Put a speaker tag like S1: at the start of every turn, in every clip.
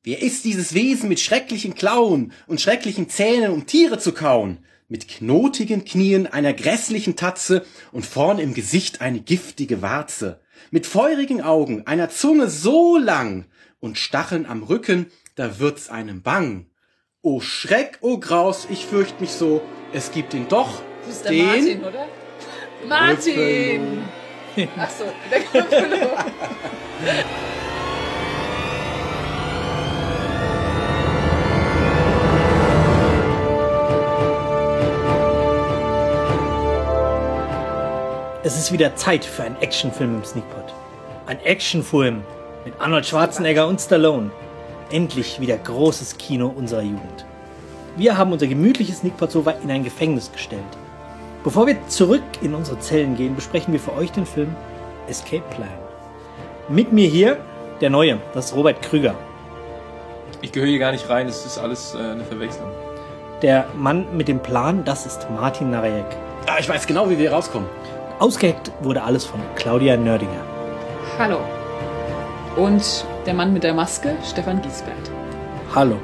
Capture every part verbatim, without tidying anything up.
S1: Wer ist dieses Wesen mit schrecklichen Klauen und schrecklichen Zähnen, um Tiere zu kauen? Mit knotigen Knien, einer grässlichen Tatze und vorn im Gesicht eine giftige Warze. Mit feurigen Augen, einer Zunge so lang und Stacheln am Rücken, da wird's einem bang. O Schreck, o Graus, ich fürcht mich so, es gibt ihn doch,
S2: das ist der
S1: den...
S2: Martin, oder? Martin! Ach so, der Gruppelo.
S3: Es ist wieder Zeit für einen Actionfilm im Sneakpot. Ein Actionfilm mit Arnold Schwarzenegger und Stallone. Endlich wieder großes Kino unserer Jugend. Wir haben unser gemütliches Sneakpot-Sofa in ein Gefängnis gestellt. Bevor wir zurück in unsere Zellen gehen, besprechen wir für euch den Film Escape Plan. Mit mir hier der Neue, das ist Robert Krüger.
S4: Ich gehöre hier gar nicht rein, es ist alles äh, eine Verwechslung.
S3: Der Mann mit dem Plan, das ist Martin Narejek.
S1: Ah, ich weiß genau, wie wir rauskommen.
S3: Ausgeheckt wurde alles von Claudia Nördinger.
S2: Hallo. Und der Mann mit der Maske, Stefan Giesbert.
S3: Hallo.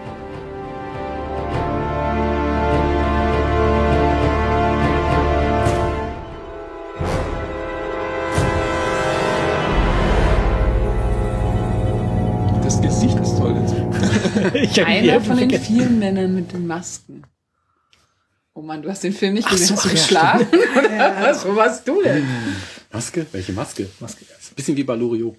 S4: Das Gesicht ist toll.
S3: Ich hab
S2: Einer
S3: ihn
S2: von den
S3: vergessen.
S2: vielen Männern mit den Masken. Oh Mann, du hast den Film nicht
S3: Ach
S2: gesehen.
S3: so,
S2: Hast du
S3: ach ja,
S2: geschlafen? Oder was? Wo warst du denn?
S1: Maske? Welche Maske? Maske. Das ist ein bisschen wie bei Loriot.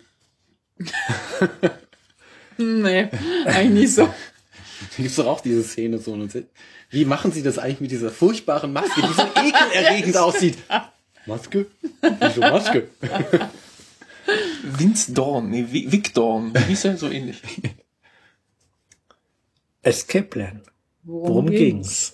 S2: Nee, eigentlich nicht so.
S1: Da gibt's doch auch diese Szene so. Und wie machen sie das eigentlich mit dieser furchtbaren Maske, die so ekelerregend aussieht? Maske? Wieso Maske?
S4: Vince Dorn, nee, Vic Dorn, wie hieß er? So ähnlich.
S3: Escape Plan.
S2: Worum,
S3: Worum ging's?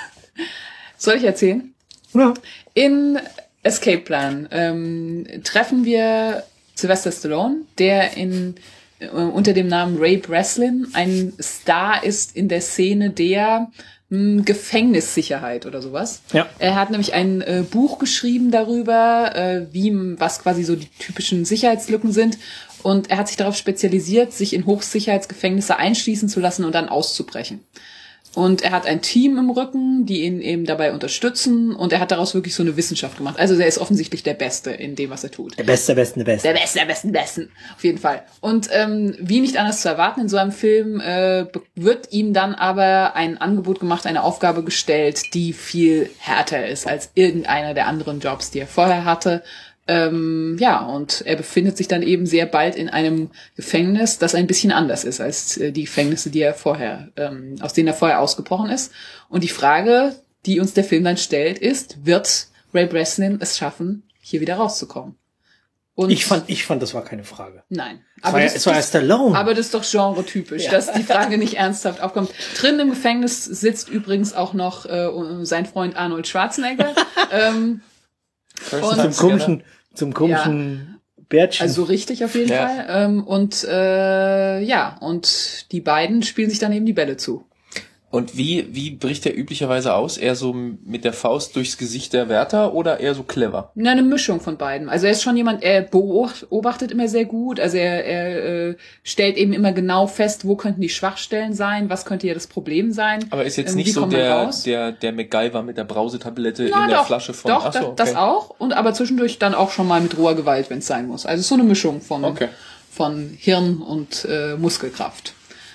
S2: Soll ich erzählen?
S3: Ja.
S2: In Escape Plan ähm, treffen wir Sylvester Stallone, der in äh, unter dem Namen Ray Breslin ein Star ist in der Szene der mh, Gefängnissicherheit oder sowas.
S3: Ja.
S2: Er hat nämlich ein äh, Buch geschrieben darüber, äh, wie was quasi so die typischen Sicherheitslücken sind. Und er hat sich darauf spezialisiert, sich in Hochsicherheitsgefängnisse einschließen zu lassen und dann auszubrechen. Und er hat ein Team im Rücken, die ihn eben dabei unterstützen. Und er hat daraus wirklich so eine Wissenschaft gemacht. Also er ist offensichtlich der Beste in dem, was er tut.
S3: Der Beste, der Beste, der Beste.
S2: Der Beste, der Besten, Besten. Auf jeden Fall. Und ähm, wie nicht anders zu erwarten in so einem Film, äh, wird ihm dann aber ein Angebot gemacht, eine Aufgabe gestellt, die viel härter ist als irgendeiner der anderen Jobs, die er vorher hatte. Ähm, ja, und er befindet sich dann eben sehr bald in einem Gefängnis, das ein bisschen anders ist als äh, die Gefängnisse, die er vorher, ähm, aus denen er vorher ausgebrochen ist. Und die Frage, die uns der Film dann stellt, ist, wird Ray Breslin es schaffen, hier wieder rauszukommen? Und
S3: Ich fand, ich fand, das war keine Frage.
S2: Nein.
S3: Es war ja,
S2: das-
S3: es war ja
S2: das-
S3: Stallone.
S2: Aber das ist doch genre-typisch,
S3: Ja.
S2: dass die Frage nicht ernsthaft aufkommt. Drin im Gefängnis sitzt übrigens auch noch äh, sein Freund Arnold Schwarzenegger. ähm, Und-
S3: zum komischen, zum komischen Bärtchen.
S2: Also richtig auf jeden
S4: Ja.
S2: Fall. Ähm, und äh, ja, und die beiden spielen sich dann eben die Bälle zu.
S4: Und wie, wie bricht er üblicherweise aus? Eher so mit der Faust durchs Gesicht der Wärter oder eher so clever?
S2: Na, eine Mischung von beiden. Also er ist schon jemand, er beobachtet immer sehr gut. Also er, er äh, stellt eben immer genau fest, wo könnten die Schwachstellen sein, was könnte hier das Problem sein.
S4: Aber ist jetzt
S2: Ähm,
S4: nicht
S2: wie
S4: so
S2: kommt man
S4: der,
S2: raus?
S4: der, der MacGyver mit der Brausetablette
S2: Na,
S4: in der
S2: doch,
S4: Flasche von...
S2: Doch,
S4: Ach so,
S2: das,
S4: okay.
S2: das auch. Und aber zwischendurch dann auch schon mal mit roher Gewalt, wenn es sein muss. Also es ist so eine Mischung von,
S4: Okay.
S2: von Hirn und äh, Muskelkraft.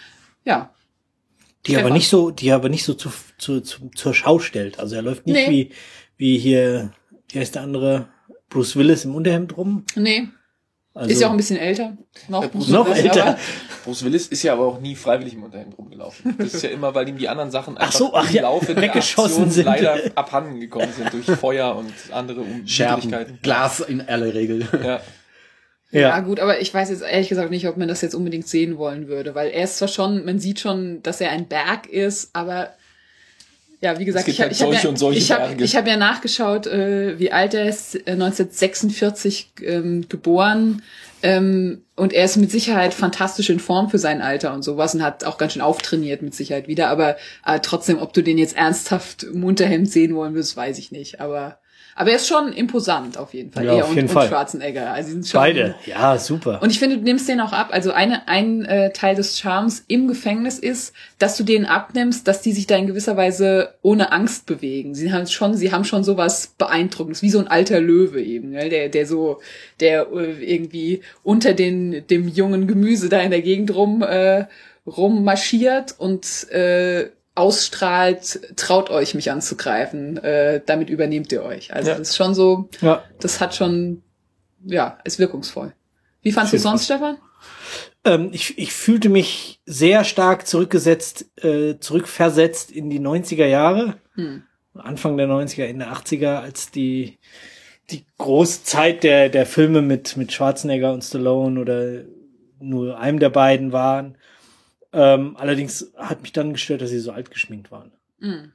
S2: Ja.
S3: die aber
S2: Stefan.
S3: nicht so, die aber nicht so zu, zu, zu, zur Schau stellt. Also er läuft nicht
S2: Nee.
S3: wie, wie hier, wie heißt der andere, Bruce Willis im Unterhemd rum.
S2: Nee,
S3: Also,
S2: ist ja auch ein bisschen älter. Noch,
S4: Äh, Bruce
S3: noch
S2: Willis,
S3: älter.
S2: aber-
S4: Bruce Willis ist ja aber auch nie freiwillig im Unterhemd rumgelaufen. Das ist ja immer, weil ihm die anderen Sachen
S3: Ach
S4: einfach
S3: so, ach
S4: im
S3: ja,
S4: Laufe der
S3: weggeschossen
S4: Aktion
S3: sind.
S4: leider abhanden gekommen sind durch Feuer und andere
S1: Scherben,
S4: Unwidrigkeiten.
S1: Glas in aller Regel.
S4: Ja.
S2: Ja.
S3: ja.
S2: gut, aber ich weiß jetzt ehrlich gesagt nicht, ob man das jetzt unbedingt sehen wollen würde, weil er ist zwar schon, man sieht schon, dass er ein Berg ist, aber ja, wie gesagt,
S4: Es gibt
S2: ich habe
S4: halt
S2: ich hab
S4: solche
S2: ja,
S4: und solche
S2: ich hab,
S4: Berge.
S2: ich hab ja nachgeschaut, äh, wie alt er ist, äh, neunzehnhundertsechsundvierzig ähm, geboren, ähm, und er ist mit Sicherheit fantastisch in Form für sein Alter und sowas und hat auch ganz schön auftrainiert mit Sicherheit wieder, aber äh, trotzdem, ob du den jetzt ernsthaft im Unterhemd sehen wollen würdest, weiß ich nicht, aber Aber er ist schon imposant auf jeden Fall.
S3: Ja,
S2: er
S3: auf
S2: und,
S3: jeden
S2: und
S3: Fall.
S2: Schwarzenegger. Also, die sind schon,
S3: Beide, ja, super.
S2: Und ich finde, du nimmst den auch ab. Also eine, ein äh, Teil des Charmes im Gefängnis ist, dass du denen abnimmst, dass die sich da in gewisser Weise ohne Angst bewegen. Sie haben schon, sie haben schon sowas Beeindruckendes, wie so ein alter Löwe eben, ne? der, der so, der äh, irgendwie unter den, dem jungen Gemüse da in der Gegend rum, äh, rummarschiert und äh, ausstrahlt, traut euch, mich anzugreifen, äh, damit übernehmt ihr euch. Also
S4: Ja.
S2: das ist schon so,
S3: Ja.
S2: das hat schon, ja, ist wirkungsvoll. Wie fandst du sonst, Stefan?
S3: Ähm, ich, ich fühlte mich sehr stark zurückgesetzt, äh, zurückversetzt in die neunziger Jahre.
S2: Hm.
S3: Anfang der neunziger, Ende achtziger, als die, die große Zeit der, der Filme mit, mit Schwarzenegger und Stallone oder nur einem der beiden waren. Ähm, allerdings hat mich dann gestört, dass sie so alt geschminkt waren.
S2: Mm.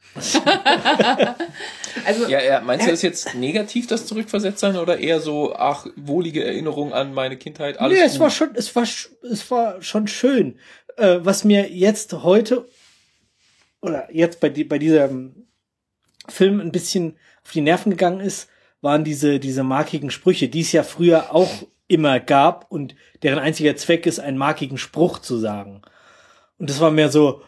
S2: also
S4: Ja, ja, meinst du das jetzt negativ, das Zurückversetztsein, oder eher so, ach, wohlige Erinnerung an meine Kindheit, alles
S3: Nee, es
S4: gut?
S3: war schon, es war, sch- es war schon schön. Äh, was mir jetzt heute oder jetzt bei, die, bei diesem Film ein bisschen auf die Nerven gegangen ist, waren diese, diese markigen Sprüche, die es ja früher auch immer gab und deren einziger Zweck ist, einen markigen Spruch zu sagen. Und das war mehr so,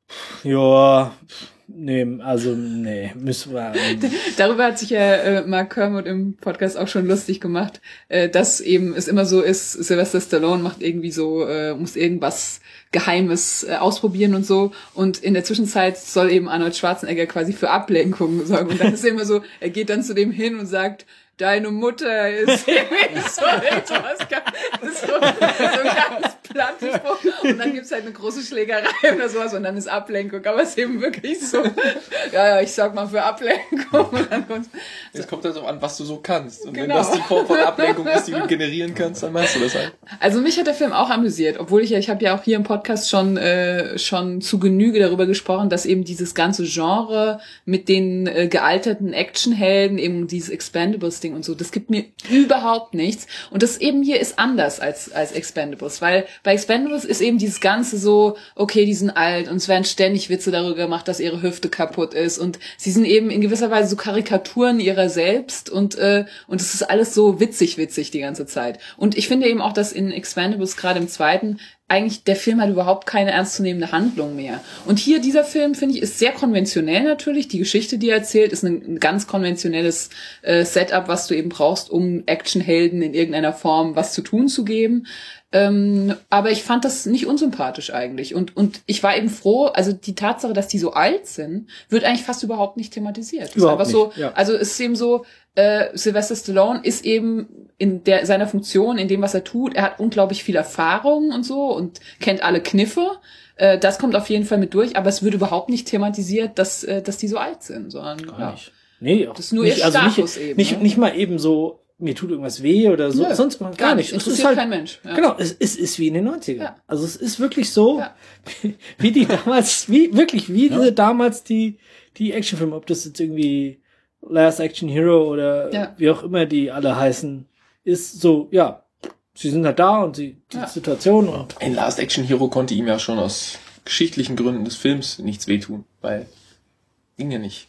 S3: ja, nee, also, nee, müssen wir. Ähm,
S2: darüber hat sich ja äh, Mark Kermode im Podcast auch schon lustig gemacht, äh, dass eben es immer so ist, Sylvester Stallone macht irgendwie so, äh, muss irgendwas Geheimes äh, ausprobieren und so, und in der Zwischenzeit soll eben Arnold Schwarzenegger quasi für Ablenkung sorgen, und dann ist er immer so, er geht dann zu dem hin und sagt, deine Mutter ist irgendwie so etwas, das ist so, so ein ganz plattes Spruch. Und dann gibt's halt eine große Schlägerei oder sowas und dann ist Ablenkung. Aber es ist eben wirklich so, ja, ja, ich sag mal für Ablenkung. Und dann kommt,
S4: Es kommt also an, was du so kannst. Und wenn
S2: Genau.
S4: das die Form von Ablenkung ist, die du generieren kannst, dann machst du das halt.
S2: Also mich hat der Film auch amüsiert, obwohl ich ja, ich habe ja auch hier im Podcast schon äh, schon zu Genüge darüber gesprochen, dass eben dieses ganze Genre mit den äh, gealterten Actionhelden, eben dieses Expendables-Ding und so, das gibt mir überhaupt nichts. Und das eben hier ist anders als als Expendables, weil bei Expendables ist eben dieses Ganze so, okay, die sind alt und es werden ständig Witze darüber gemacht, dass ihre Hüfte kaputt ist und sie sind eben in gewisser Weise so Karikaturen ihrer selbst und äh, und es ist alles so witzig, witzig die ganze Zeit. Und ich finde eben auch, dass in Expendables gerade im zweiten eigentlich der Film hat überhaupt keine ernstzunehmende Handlung mehr. Und hier dieser Film, finde ich, ist sehr konventionell natürlich. Die Geschichte, die er erzählt, ist ein, ein ganz konventionelles äh, Setup, was du eben brauchst, um Actionhelden in irgendeiner Form was zu tun zu geben. Ähm, aber ich fand das nicht unsympathisch eigentlich. Und und ich war eben froh, also die Tatsache, dass die so alt sind, wird eigentlich fast überhaupt nicht thematisiert. Es ist
S3: Überhaupt
S2: einfach so,
S3: nicht, ja.
S2: also es ist eben so, äh, Sylvester Stallone ist eben in der seiner Funktion, in dem, was er tut, er hat unglaublich viel Erfahrung und so und kennt alle Kniffe. Äh, das kommt auf jeden Fall mit durch, aber es wird überhaupt nicht thematisiert, dass äh, dass die so alt sind, sondern ja.
S3: nicht. Nee, auch
S2: Das ist nur
S3: nicht,
S2: ihr
S3: also
S2: Status
S3: nicht,
S2: eben,
S3: nicht,
S2: ne?
S3: nicht mal eben so, mir tut irgendwas weh oder so,
S2: Nö,
S3: sonst gar, gar nicht. Es
S2: Interessiert
S3: ist halt,
S2: kein Mensch. Ja.
S3: Genau, es, es ist wie in den neunzigern.
S2: Ja.
S3: Also es ist wirklich so,
S2: Ja.
S3: wie die damals, wie, wirklich, wie diese damals die, die Actionfilme, ob das jetzt irgendwie Last Action Hero oder
S2: Ja.
S3: wie auch immer die alle heißen, ist so, ja, sie sind halt da und sie, die
S2: Ja.
S3: Situation und
S4: In Last Action Hero konnte ihm ja schon aus geschichtlichen Gründen des Films nichts wehtun, weil ging ja nicht.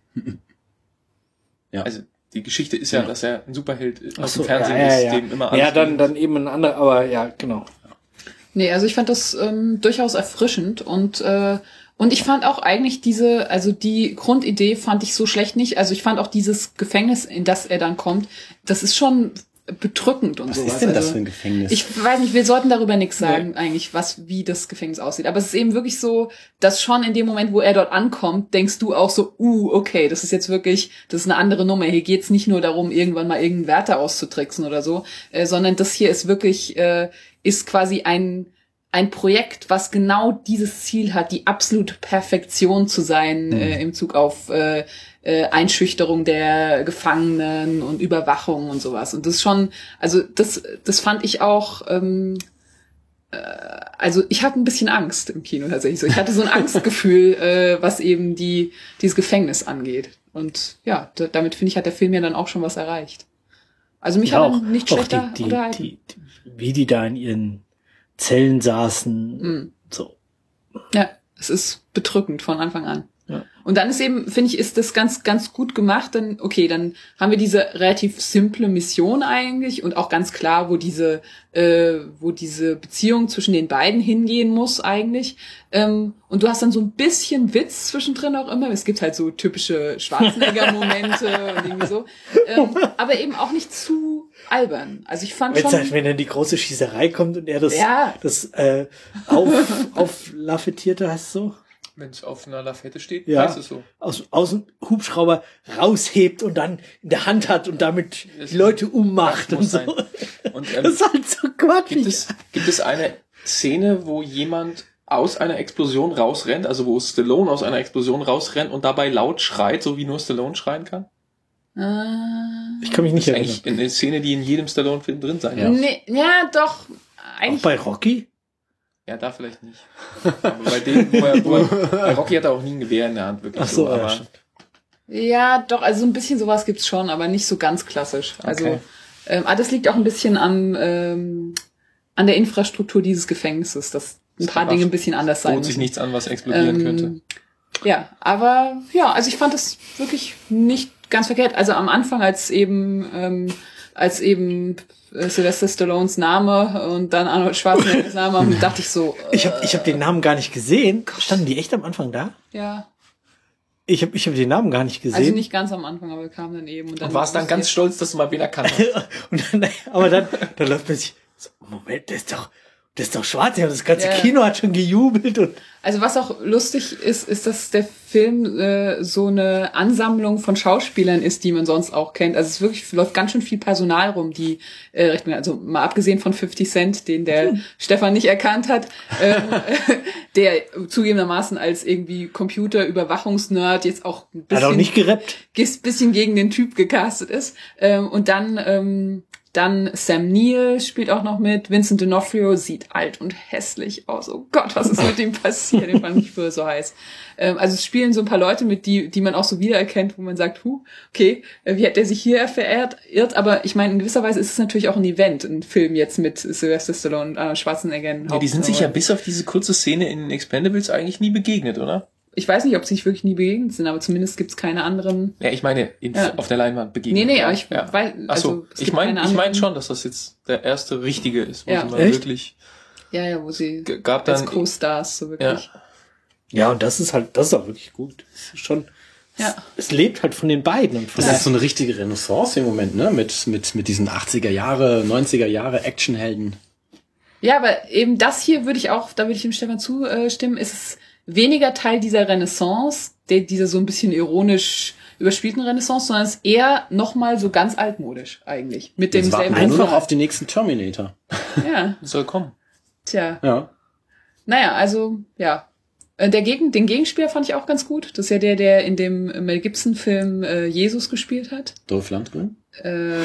S1: Ja.
S4: Also die Geschichte ist ja,
S1: Ja.
S4: dass er ein Superheld
S3: Ach
S4: aus
S3: so,
S4: dem Fernsehen
S3: ja, ja,
S4: ist,
S3: ja.
S4: dem immer alles
S3: ja, dann,
S4: gelingt.
S3: dann eben ein anderer, aber ja, genau.
S2: Nee, also ich fand das ähm, durchaus erfrischend und äh, und ich fand auch eigentlich diese, also die Grundidee fand ich so schlecht nicht. Also ich fand auch dieses Gefängnis, in das er dann kommt, das ist schon bedrückend und
S1: Was
S2: sowas.
S1: ist denn das
S2: also,
S1: für ein Gefängnis?
S2: Ich weiß nicht, wir sollten darüber nichts sagen, eigentlich, was, wie das Gefängnis aussieht. Aber es ist eben wirklich so, dass schon in dem Moment, wo er dort ankommt, denkst du auch so, uh, okay, das ist jetzt wirklich, das ist eine andere Nummer. Hier geht's nicht nur darum, irgendwann mal irgendeinen Wärter auszutricksen oder so, äh, sondern das hier ist wirklich, äh, ist quasi ein, ein Projekt, was genau dieses Ziel hat, die absolute Perfektion zu sein,
S1: Mhm.
S2: äh, im Zug auf, äh, äh, Einschüchterung der Gefangenen und Überwachung und sowas. Und das ist schon, also das, das fand ich auch, ähm, äh, also ich hatte ein bisschen Angst im Kino tatsächlich so. Ich hatte so ein Angstgefühl, äh, was eben die dieses Gefängnis angeht. Und ja, da, damit finde ich, hat der Film ja dann auch schon was erreicht. Also mich
S3: Ja,
S2: hat
S3: auch,
S2: er nicht
S3: auch
S2: schlechter
S3: die, die,
S2: unterhalten.
S3: die, die, wie die da in ihren Zellen saßen,
S2: Mhm.
S3: so.
S2: Ja, es ist bedrückend von Anfang an.
S3: Ja.
S2: Und dann ist eben, finde ich, ist das ganz, ganz gut gemacht. Dann, okay, dann haben wir diese relativ simple Mission eigentlich und auch ganz klar, wo diese, äh, wo diese Beziehung zwischen den beiden hingehen muss eigentlich. Ähm, und du hast dann so ein bisschen Witz zwischendrin auch immer. Es gibt halt so typische Schwarzenegger-Momente und irgendwie so. Ähm, aber eben auch nicht zu albern. Also ich fand
S3: Wenn,
S2: schon...
S3: wenn dann die große Schießerei kommt und er das,
S2: Ja.
S3: das äh, auf, auf Lafettierte, heißt es so?
S4: Wenn es auf einer Lafette steht,
S3: Ja,
S4: heißt es so.
S3: aus, aus dem Hubschrauber raushebt und dann in der Hand hat und damit die Leute ummacht und
S4: muss
S3: so.
S4: sein. Und, ähm,
S3: Das ist halt so quatschig.
S4: Gibt es, gibt es eine Szene, wo jemand aus einer Explosion rausrennt, also wo Stallone aus einer Explosion rausrennt und dabei laut schreit, so wie nur Stallone schreien kann?
S2: Äh,
S3: Ich kann mich nicht
S4: Das ist
S3: erinnern.
S4: eigentlich eine Szene, die in jedem Stallone-Film drin sein
S1: Ja.
S4: muss.
S2: nee, ja, doch.
S3: Auch
S2: Eigentlich
S3: bei Rocky?
S4: Ja, da vielleicht nicht. Aber bei dem, wo er, wo er, bei Rocky hat er auch nie ein Gewehr in der Hand, wirklich
S3: Ach so,
S4: so.
S3: ja,
S4: Aber
S3: stimmt.
S2: Ja, doch, also so ein bisschen sowas gibt's schon, aber nicht so ganz klassisch. Also,
S4: Okay.
S2: ähm, aber das liegt auch ein bisschen am, ähm, an der Infrastruktur dieses Gefängnisses, dass ein
S4: Das
S2: paar
S4: macht-
S2: Dinge ein bisschen anders sein
S4: bot sich
S2: müssen.
S4: nichts an, was explodieren
S2: Ähm,
S4: könnte.
S2: Ja, aber ja, also ich fand das wirklich nicht ganz verkehrt. Also am Anfang, als eben, ähm, als eben äh, Sylvester Stallones Name und dann Arnold Schwarzeneggers Name, dachte ich so, äh,
S3: Ich habe ich hab den Namen gar nicht gesehen. Standen die echt am Anfang da?
S2: ja,
S3: Ich habe ich hab den Namen gar nicht gesehen.
S2: also nicht ganz am Anfang, aber kam dann eben. Und dann
S4: Und warst dann ganz stolz, dass du mal wen erkannt hast.
S3: und dann, aber dann, dann läuft man sich so, Moment, der ist doch, der ist doch schwarz. Ja, das ganze
S2: Ja.
S3: Kino hat schon gejubelt und
S2: Also was auch lustig ist, ist, dass der Film äh, so eine Ansammlung von Schauspielern ist, die man sonst auch kennt. Also es wirklich läuft ganz schön viel Personal rum, die äh, recht, also mal abgesehen von fifty Cent, den der hm. Stefan nicht erkannt hat, ähm, der zugegebenermaßen als irgendwie Computerüberwachungsnerd jetzt auch ein
S3: hat auch
S2: bisschen,
S3: nicht gerappt.
S2: bisschen gegen den Typ gecastet ist. Ähm, und dann ähm, Dann Sam Neill spielt auch noch mit. Vincent D'Onofrio sieht alt und hässlich aus. Oh Gott, was ist mit ihm passiert? Den fand ich früher so heiß. Ähm, also es spielen so ein paar Leute mit, die die man auch so wiedererkennt, wo man sagt, huh, okay, wie hat der sich hier verehrt? Irrt, aber ich meine, in gewisser Weise ist es natürlich auch ein Event, ein Film jetzt mit Sylvester Stallone und Arnold Schwarzenegger.
S4: Ja, die sind sich ja bis auf diese kurze Szene in Expendables eigentlich nie begegnet, oder?
S2: Ich weiß nicht, ob sie sich wirklich nie begegnet sind, aber zumindest gibt's keine anderen.
S4: Ja, ich meine, in,
S2: Ja.
S4: auf der Leinwand begegnet.
S2: Nee, nee, aber ich
S4: ja.
S2: weiß,
S4: Ach so,
S2: also es
S4: ich
S2: gibt
S4: meine
S2: keine
S4: ich mein
S2: anderen-
S4: schon, dass das jetzt der erste richtige ist, wo
S2: Ja.
S4: sie mal
S3: Echt?
S4: wirklich
S2: Ja, ja, wo sie
S4: g- gab
S2: als
S4: dann
S2: Co-Stars so wirklich.
S4: ja,
S3: Ja, und das ist halt, das ist auch wirklich gut. Das ist schon,
S2: Ja.
S3: es lebt halt von den beiden und von
S1: Das
S3: der,
S1: ist so eine richtige Renaissance im Moment, ne? Mit, mit, mit diesen achtziger Jahre, neunziger Jahre Actionhelden.
S2: Ja, aber eben das hier würde ich auch, da würde ich dem Stefan zustimmen, ist es weniger Teil dieser Renaissance, der, dieser so ein bisschen ironisch überspielten Renaissance, sondern es ist eher nochmal so ganz altmodisch eigentlich. Mit
S1: Jetzt warten
S2: demselben.
S1: wir nur noch auf den nächsten Terminator.
S2: Ja,
S4: soll kommen.
S2: tja.
S1: Ja.
S2: Naja, also, ja. Äh, Der Gegen, den Gegenspieler fand ich auch ganz gut. Das ist ja der, der in dem Mel Gibson-Film äh, Jesus gespielt hat.
S1: Dolph Lundgren?
S2: Äh,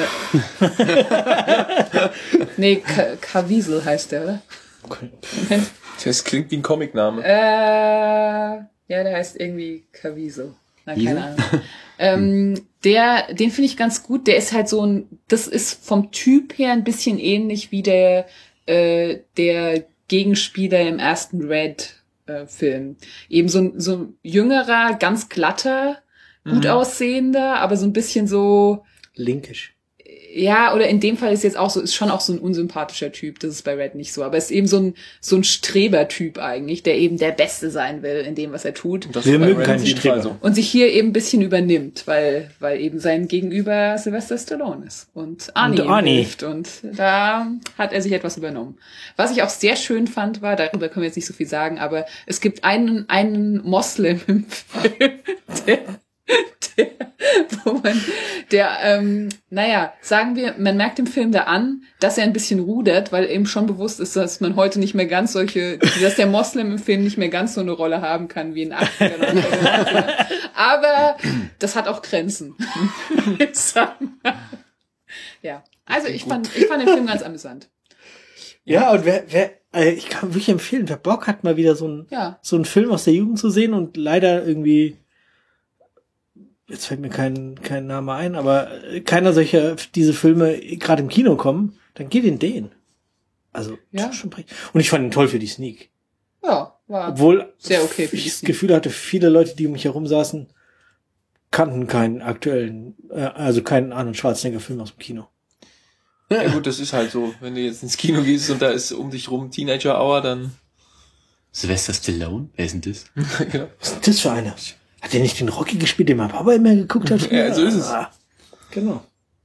S2: nee, Ka- Caviezel heißt der, oder? Moment.
S4: Das klingt wie ein Comicname.
S2: Äh, ja, der heißt irgendwie Caviezel. Na,
S1: Wiesel?
S2: keine Ahnung. ähm, der, den finde ich ganz gut. Der ist halt so ein, das ist vom Typ her ein bisschen ähnlich wie der, äh, der Gegenspieler im ersten Red-Film. Eben so ein, so ein jüngerer, ganz glatter, gut
S4: Mhm.
S2: aussehender, aber so ein bisschen so,
S3: linkisch.
S2: ja, oder in dem Fall ist jetzt auch so, ist schon auch so ein unsympathischer Typ. Das ist bei Red nicht so. Aber ist eben so ein, so ein Strebertyp eigentlich, der eben der Beste sein will in dem, was er tut.
S4: Und das
S3: Wir
S4: ist bei
S3: mögen
S4: Red
S3: keine
S4: auf jeden
S3: Streber.
S4: Fall so.
S2: Und sich hier eben ein bisschen übernimmt, weil, weil eben sein Gegenüber Sylvester Stallone ist. Und Arnie,
S3: Und
S2: ihm
S3: Arnie.
S2: hilft. Und da hat er sich etwas übernommen. Was ich auch sehr schön fand, war, darüber können wir jetzt nicht so viel sagen, aber es gibt einen, einen Moslem im Film, der, der, wo man, der, ähm, naja, sagen wir, man merkt im Film da an, dass er ein bisschen rudert, weil eben schon bewusst ist, dass man heute nicht mehr ganz solche, dass der Moslem im Film nicht mehr ganz so eine Rolle haben kann wie in den achtzigern oder neunzigern. Aber das hat auch Grenzen. Ja, also ich fand, ich fand den Film ganz amüsant.
S3: Ja, und wer, wer, äh, ich kann wirklich empfehlen, wer Bock hat, mal wieder so ein,
S2: Ja.
S3: so einen Film aus der Jugend zu sehen und leider irgendwie, jetzt fällt mir kein, kein Name ein, aber keiner solcher, diese Filme gerade im Kino kommen, dann geht in den. Also,
S2: Ja.
S3: schon, schon, und ich fand ihn toll für die Sneak.
S2: Ja, war
S3: Obwohl
S2: sehr okay für
S3: ich
S2: die
S3: das
S2: Sneak.
S3: Gefühl hatte, viele Leute, die um mich herum saßen, kannten keinen aktuellen, äh, also keinen Arnold Schwarzenegger-Film aus dem Kino.
S4: Ja gut, das ist halt so. Wenn du jetzt ins Kino gehst und da ist um dich rum Teenager Hour, dann
S1: Sylvester Stallone? Wer ist denn das?
S4: genau.
S3: Was ist denn das für einer? Hat der nicht den Rocky gespielt, den mein Papa immer geguckt hat?
S4: Ja, so ist es.
S3: Ah, genau.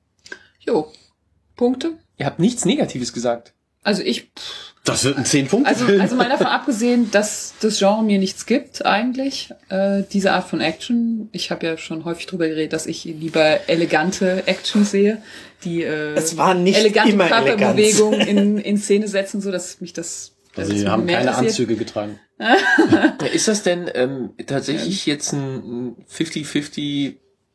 S2: Jo. Punkte?
S4: Ihr habt nichts Negatives gesagt.
S2: Also ich,
S1: Das wird ein zehn Punkte
S2: also,
S1: Film.
S2: also mal davon abgesehen, dass das Genre mir nichts gibt eigentlich, äh, diese Art von Action. Ich habe ja schon häufig drüber geredet, dass ich lieber elegante Action sehe, die äh,
S3: Es war nicht
S2: elegante
S3: immer
S2: Körperbewegung in, in Szene setzen, so dass mich das
S1: Also
S2: das
S1: sie haben
S2: mehr
S1: keine
S2: interessiert.
S1: Anzüge getragen.
S4: Ja, ist das denn ähm, tatsächlich jetzt ein fünfzig fünfzig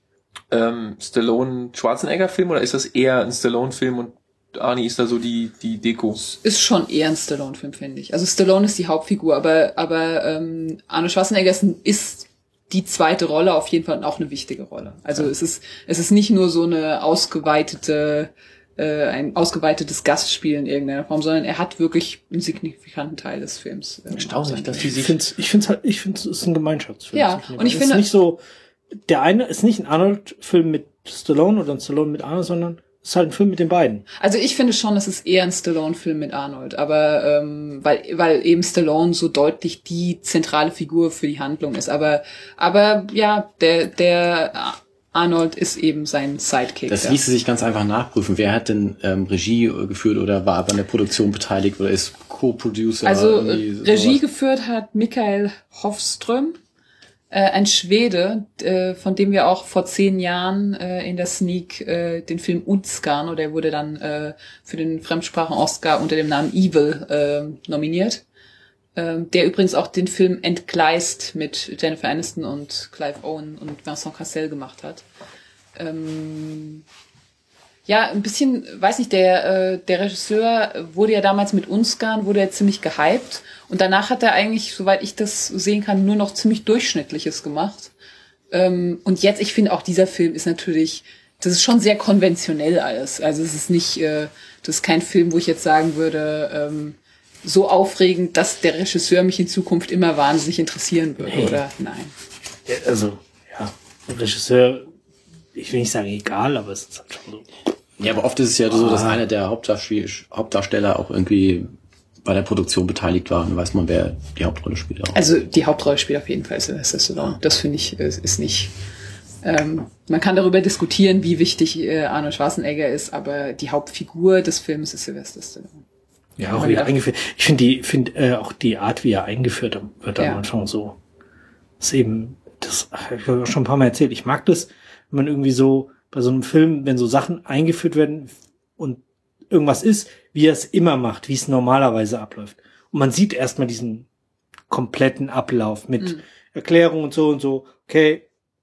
S4: ähm, Stallone-Schwarzenegger-Film oder ist das eher ein Stallone-Film und Arnie ist da so die die Deko?
S2: Ist schon eher ein Stallone-Film, finde ich. Also Stallone ist die Hauptfigur, aber aber ähm, Arnold Schwarzenegger ist, ist die zweite Rolle auf jeden Fall und auch eine wichtige Rolle. Also ja. es ist es ist nicht nur so eine ausgeweitete äh, ein ausgeweitetes Gastspiel in irgendeiner Form, sondern er hat wirklich einen signifikanten Teil des Films. Ähm,
S4: Erstaunlich, dass die
S3: Ich
S4: sich
S3: finde ich find's halt, ich finde es ist ein Gemeinschaftsfilm.
S2: Ja, und ich
S3: es
S2: finde-
S3: ist nicht so, der eine ist nicht ein Arnold-Film mit Stallone oder ein Stallone mit Arnold, sondern es ist halt ein Film mit den beiden.
S2: Also ich finde schon, das ist eher ein Stallone-Film mit Arnold, aber ähm, weil weil eben Stallone so deutlich die zentrale Figur für die Handlung ist. Aber aber ja, der der Arnold ist eben sein Sidekick.
S1: Das
S2: ja.
S1: ließe sich ganz einfach nachprüfen. Wer hat denn ähm, Regie geführt oder war an der Produktion beteiligt oder ist Co-Producer?
S2: Also
S1: irgendwie
S2: Regie
S1: sowas?
S2: geführt hat Mikael Hofström, äh, ein Schwede, äh, von dem wir auch vor zehn Jahren äh, in der Sneak äh, den Film Utskan, oder der wurde dann äh, für den Fremdsprachen-Oscar unter dem Namen Evil äh, nominiert. Ähm, der übrigens auch den Film Entgleist mit Jennifer Aniston und Clive Owen und Vincent Cassel gemacht hat. Ähm, ja, ein bisschen, weiß nicht, der äh, der Regisseur wurde ja damals mit Unskan, wurde er ziemlich gehypt und danach hat er eigentlich, soweit ich das sehen kann, nur noch ziemlich Durchschnittliches gemacht. Ähm, und jetzt, ich finde auch dieser Film ist natürlich, das ist schon sehr konventionell alles. Also es ist nicht, äh, das ist kein Film, wo ich jetzt sagen würde, ähm, so aufregend, dass der Regisseur mich in Zukunft immer wahnsinnig interessieren würde,
S3: Nee.
S2: oder? Nein.
S3: Ja, also, ja, der Regisseur, ich will nicht sagen egal, aber es ist halt schon so.
S1: Ja, aber oft ist es ja so, dass
S3: Ah.
S1: einer der Hauptdarsteller, Hauptdarsteller auch irgendwie bei der Produktion beteiligt war. Und dann weiß man, wer die Hauptrolle spielt. Auch.
S2: Also die Hauptrolle spielt auf jeden Fall Sylvester Stallone. Das finde ich, äh, ist nicht... Ähm, man kann darüber diskutieren, wie wichtig äh, Arnold Schwarzenegger ist, aber die Hauptfigur des Films ist Sylvester Stallone.
S3: Ja, auch
S2: Man
S3: wie er
S2: darf-
S3: eingeführt. Ich finde die, finde äh, auch die Art, wie er eingeführt wird am
S2: Ja.
S3: Anfang so. Ist eben, das habe ich auch schon ein paar Mal erzählt. Ich mag das, wenn man irgendwie so bei so einem Film, wenn so Sachen eingeführt werden und irgendwas ist, wie er es immer macht, wie es normalerweise abläuft. Und man sieht erstmal diesen kompletten Ablauf mit
S2: Mhm.
S3: Erklärung und so und so. Okay,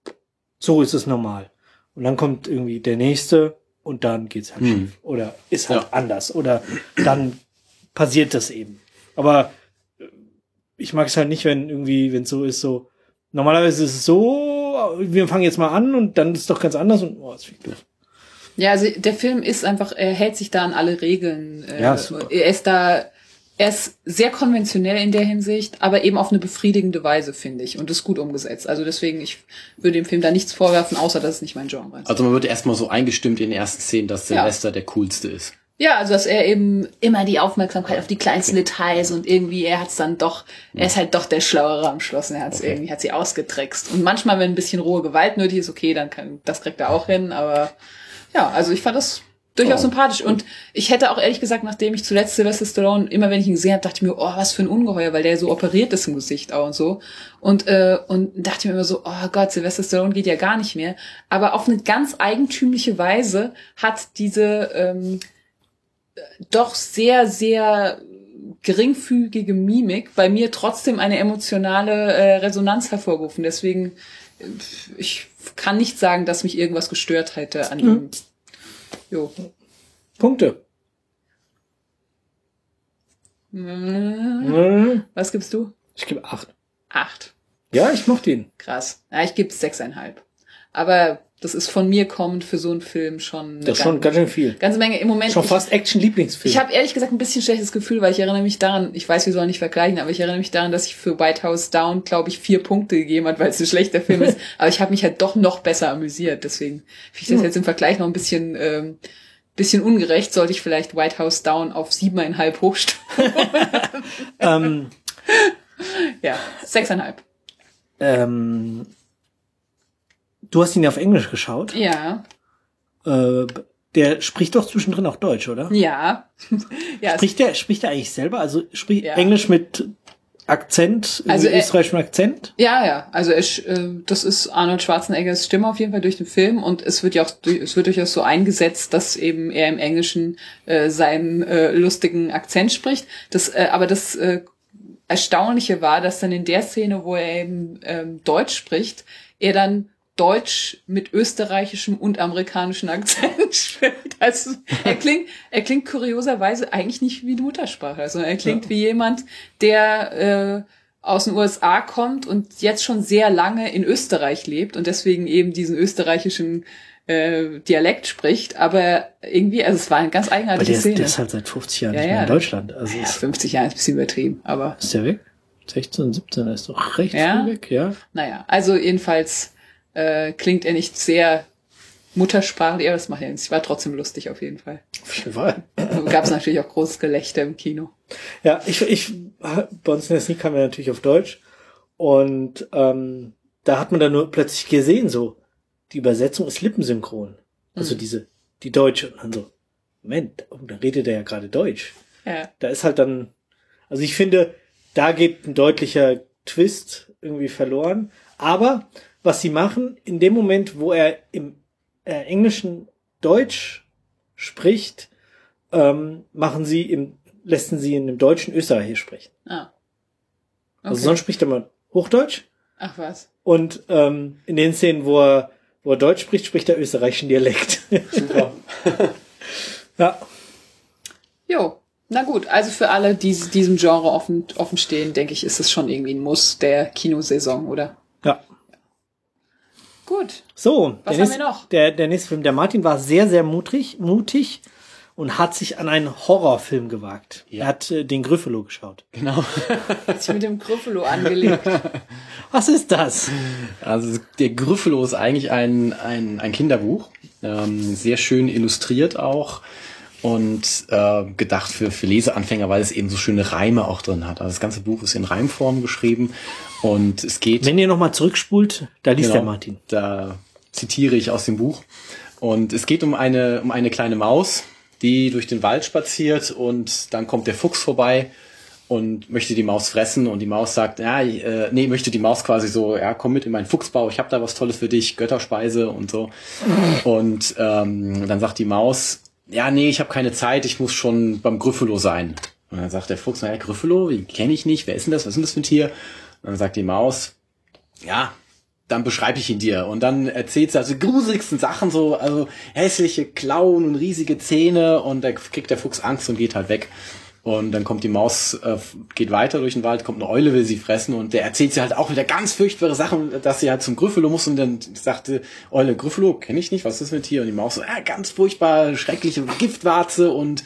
S3: so ist es normal. Und dann kommt irgendwie der nächste und dann geht's halt
S1: Mhm.
S3: schief. Oder ist halt
S1: Ja.
S3: anders. Oder dann passiert das eben. Aber äh, ich mag es halt nicht, wenn irgendwie, wenn es so ist, so, normalerweise ist es so, wir fangen jetzt mal an und dann ist es doch ganz anders und, oh, das finde ich doof.
S2: Ja, also der Film ist einfach, er hält sich da an alle Regeln. Äh,
S3: Ja, super.
S2: Er ist da, er ist sehr konventionell in der Hinsicht, aber eben auf eine befriedigende Weise, finde ich. Und ist gut umgesetzt. Also deswegen, ich würde dem Film da nichts vorwerfen, außer dass es nicht mein Genre ist.
S1: Also man wird erstmal so eingestimmt in den ersten Szenen, dass
S2: Ja.
S1: Sylvester der coolste ist.
S2: Ja, also dass er eben immer die Aufmerksamkeit auf die kleinsten Details und irgendwie er hat's dann doch, er ist halt doch der Schlauere am Schluss und er hat's
S1: Okay.
S2: irgendwie, hat sie ausgetrickst. Und manchmal, wenn ein bisschen rohe Gewalt nötig ist, okay, dann kann, das kriegt er auch hin, aber ja, also ich fand das durchaus
S1: Oh,
S2: sympathisch und ich hätte auch ehrlich gesagt, nachdem ich zuletzt Sylvester Stallone, immer wenn ich ihn gesehen habe, dachte ich mir, oh, was für ein Ungeheuer, weil der so operiert ist im Gesicht auch und so und äh, und dachte mir immer so, oh Gott, Sylvester Stallone geht ja gar nicht mehr, aber auf eine ganz eigentümliche Weise hat diese ähm, doch sehr, sehr geringfügige Mimik bei mir trotzdem eine emotionale äh, Resonanz hervorgerufen. Deswegen, äh, ich kann nicht sagen, dass mich irgendwas gestört hätte an
S3: Mhm.
S2: ihm. Jo.
S3: Punkte.
S2: Mhm. Was gibst du?
S3: Ich gebe acht.
S2: Acht.
S3: Ja, ich mochte ihn.
S2: Krass. Ja, ich gebe sechseinhalb. Aber Das ist von mir kommend für so einen Film schon eine
S3: Das ist schon ganz schön viel.
S2: ganze Menge. Im Moment
S3: Schon fast Action-Lieblingsfilm.
S2: Ich habe ehrlich gesagt ein bisschen schlechtes Gefühl, weil ich erinnere mich daran, ich weiß, wir sollen nicht vergleichen, aber ich erinnere mich daran, dass ich für White House Down, glaube ich, vier Punkte gegeben hat, weil es ein schlechter Film ist. Aber ich habe mich halt doch noch besser amüsiert. Deswegen finde ich das jetzt im Vergleich noch ein bisschen ähm, bisschen ungerecht. Sollte ich vielleicht White House Down auf siebeneinhalb hochstufen.
S3: ähm,
S2: ja, sechseinhalb.
S3: Ähm, du hast ihn ja auf Englisch geschaut.
S2: Ja.
S3: Äh, der spricht doch zwischendrin auch Deutsch, oder?
S2: Ja. ja
S3: spricht der, spricht der eigentlich selber? Also spricht
S2: ja.
S3: Englisch mit Akzent,
S2: also er,
S3: österreichischem Akzent?
S2: Ja, ja. Also er, das ist Arnold Schwarzeneggers Stimme auf jeden Fall durch den Film und es wird ja auch, es wird durchaus so eingesetzt, dass eben er im Englischen äh, seinen äh, lustigen Akzent spricht. Das, äh, aber das äh, Erstaunliche war, dass dann in der Szene, wo er eben ähm, Deutsch spricht, er dann Deutsch mit österreichischem und amerikanischem Akzent spricht. Also er klingt, er klingt kurioserweise eigentlich nicht wie die Muttersprache. Also er klingt ja. wie jemand, der äh, aus den U S A kommt und jetzt schon sehr lange in Österreich lebt und deswegen eben diesen österreichischen äh, Dialekt spricht. Aber irgendwie, also es war eine ganz eigenartige
S3: aber der
S2: Szene.
S3: Ist, der ist halt seit fünfzig Jahren
S2: ja,
S3: nicht mehr
S2: ja.
S3: in Deutschland. Also
S2: ja, fünfzig Jahre ist ein bisschen übertrieben, aber...
S3: Ist der weg? sechzehn, siebzehn, er ist doch recht
S2: ja?
S3: früh weg, ja.
S2: Naja, also jedenfalls äh, klingt er nicht sehr muttersprachlich, aber das macht ja nichts. War trotzdem lustig auf jeden Fall.
S3: Auf jeden Fall.
S2: Gab es natürlich auch großes Gelächter im Kino.
S3: Ja, ich, ich, bei uns in der Sneak kam er natürlich auf Deutsch und ähm, da hat man dann nur plötzlich gesehen, so, die Übersetzung ist lippensynchron. Also mhm. diese, die Deutsche. Und dann so, Moment, oh, da redet er ja gerade Deutsch.
S2: Ja.
S3: Da ist halt dann, also ich finde, da geht ein deutlicher Twist irgendwie verloren. Aber was sie machen, in dem Moment, wo er im äh, Englischen Deutsch spricht, ähm, machen sie im, lassen sie in dem Deutschen Österreichisch sprechen.
S2: Ah. Okay.
S3: Also sonst spricht er mal Hochdeutsch.
S2: Ach was.
S3: Und ähm, in den Szenen, wo er, wo er Deutsch spricht, spricht er österreichischen Dialekt.
S1: Super.
S3: Ja.
S2: Jo. Na gut, also für alle, die diesem Genre offen, offen stehen, denke ich, ist es schon irgendwie ein Muss der Kinosaison, oder?
S3: Ja.
S2: Gut.
S3: So,
S2: was
S3: der
S2: haben
S3: nächste,
S2: wir noch?
S3: Der, der nächste Film, der Martin war sehr, sehr mutig, mutig und hat sich an einen Horrorfilm gewagt. Ja. Er hat äh, den Gryffalo geschaut.
S1: Genau.
S2: Hat sich mit dem Gryffalo angelegt.
S3: Was ist das?
S1: Also der Gryffalo ist eigentlich ein, ein, ein Kinderbuch, ähm, sehr schön illustriert auch. Und äh, gedacht für, für Leseanfänger, weil es eben so schöne Reime auch drin hat. Also das ganze Buch ist in Reimform geschrieben und es geht...
S3: Wenn ihr nochmal zurückspult, da liest
S1: genau,
S3: der Martin.
S1: Da zitiere ich aus dem Buch. Und es geht um eine, um eine kleine Maus, die durch den Wald spaziert und dann kommt der Fuchs vorbei und möchte die Maus fressen und die Maus sagt, ja, äh, nee, möchte die Maus quasi so, ja, komm mit in meinen Fuchsbau, ich habe da was Tolles für dich, Götterspeise und so. Und ähm, dann sagt die Maus, ja, nee, ich habe keine Zeit, ich muss schon beim Gryffalo sein. Und dann sagt der Fuchs, naja, Gryffalo, den kenne ich nicht, wer ist denn das, was ist denn das für ein Tier? Und dann sagt die Maus, ja, dann beschreibe ich ihn dir. Und dann erzählt sie also die gruseligsten Sachen, so, also hässliche Klauen und riesige Zähne und da kriegt der Fuchs Angst und geht halt weg. Und dann kommt die Maus, äh, geht weiter durch den Wald, kommt eine Eule, will sie fressen und der erzählt sie halt auch wieder ganz furchtbare Sachen, dass sie halt zum Gryffalo muss und dann sagte Eule, Gryffalo, kenne ich nicht, was ist das mit Tier? Und die Maus so, ja, ganz furchtbar, schreckliche Giftwarze und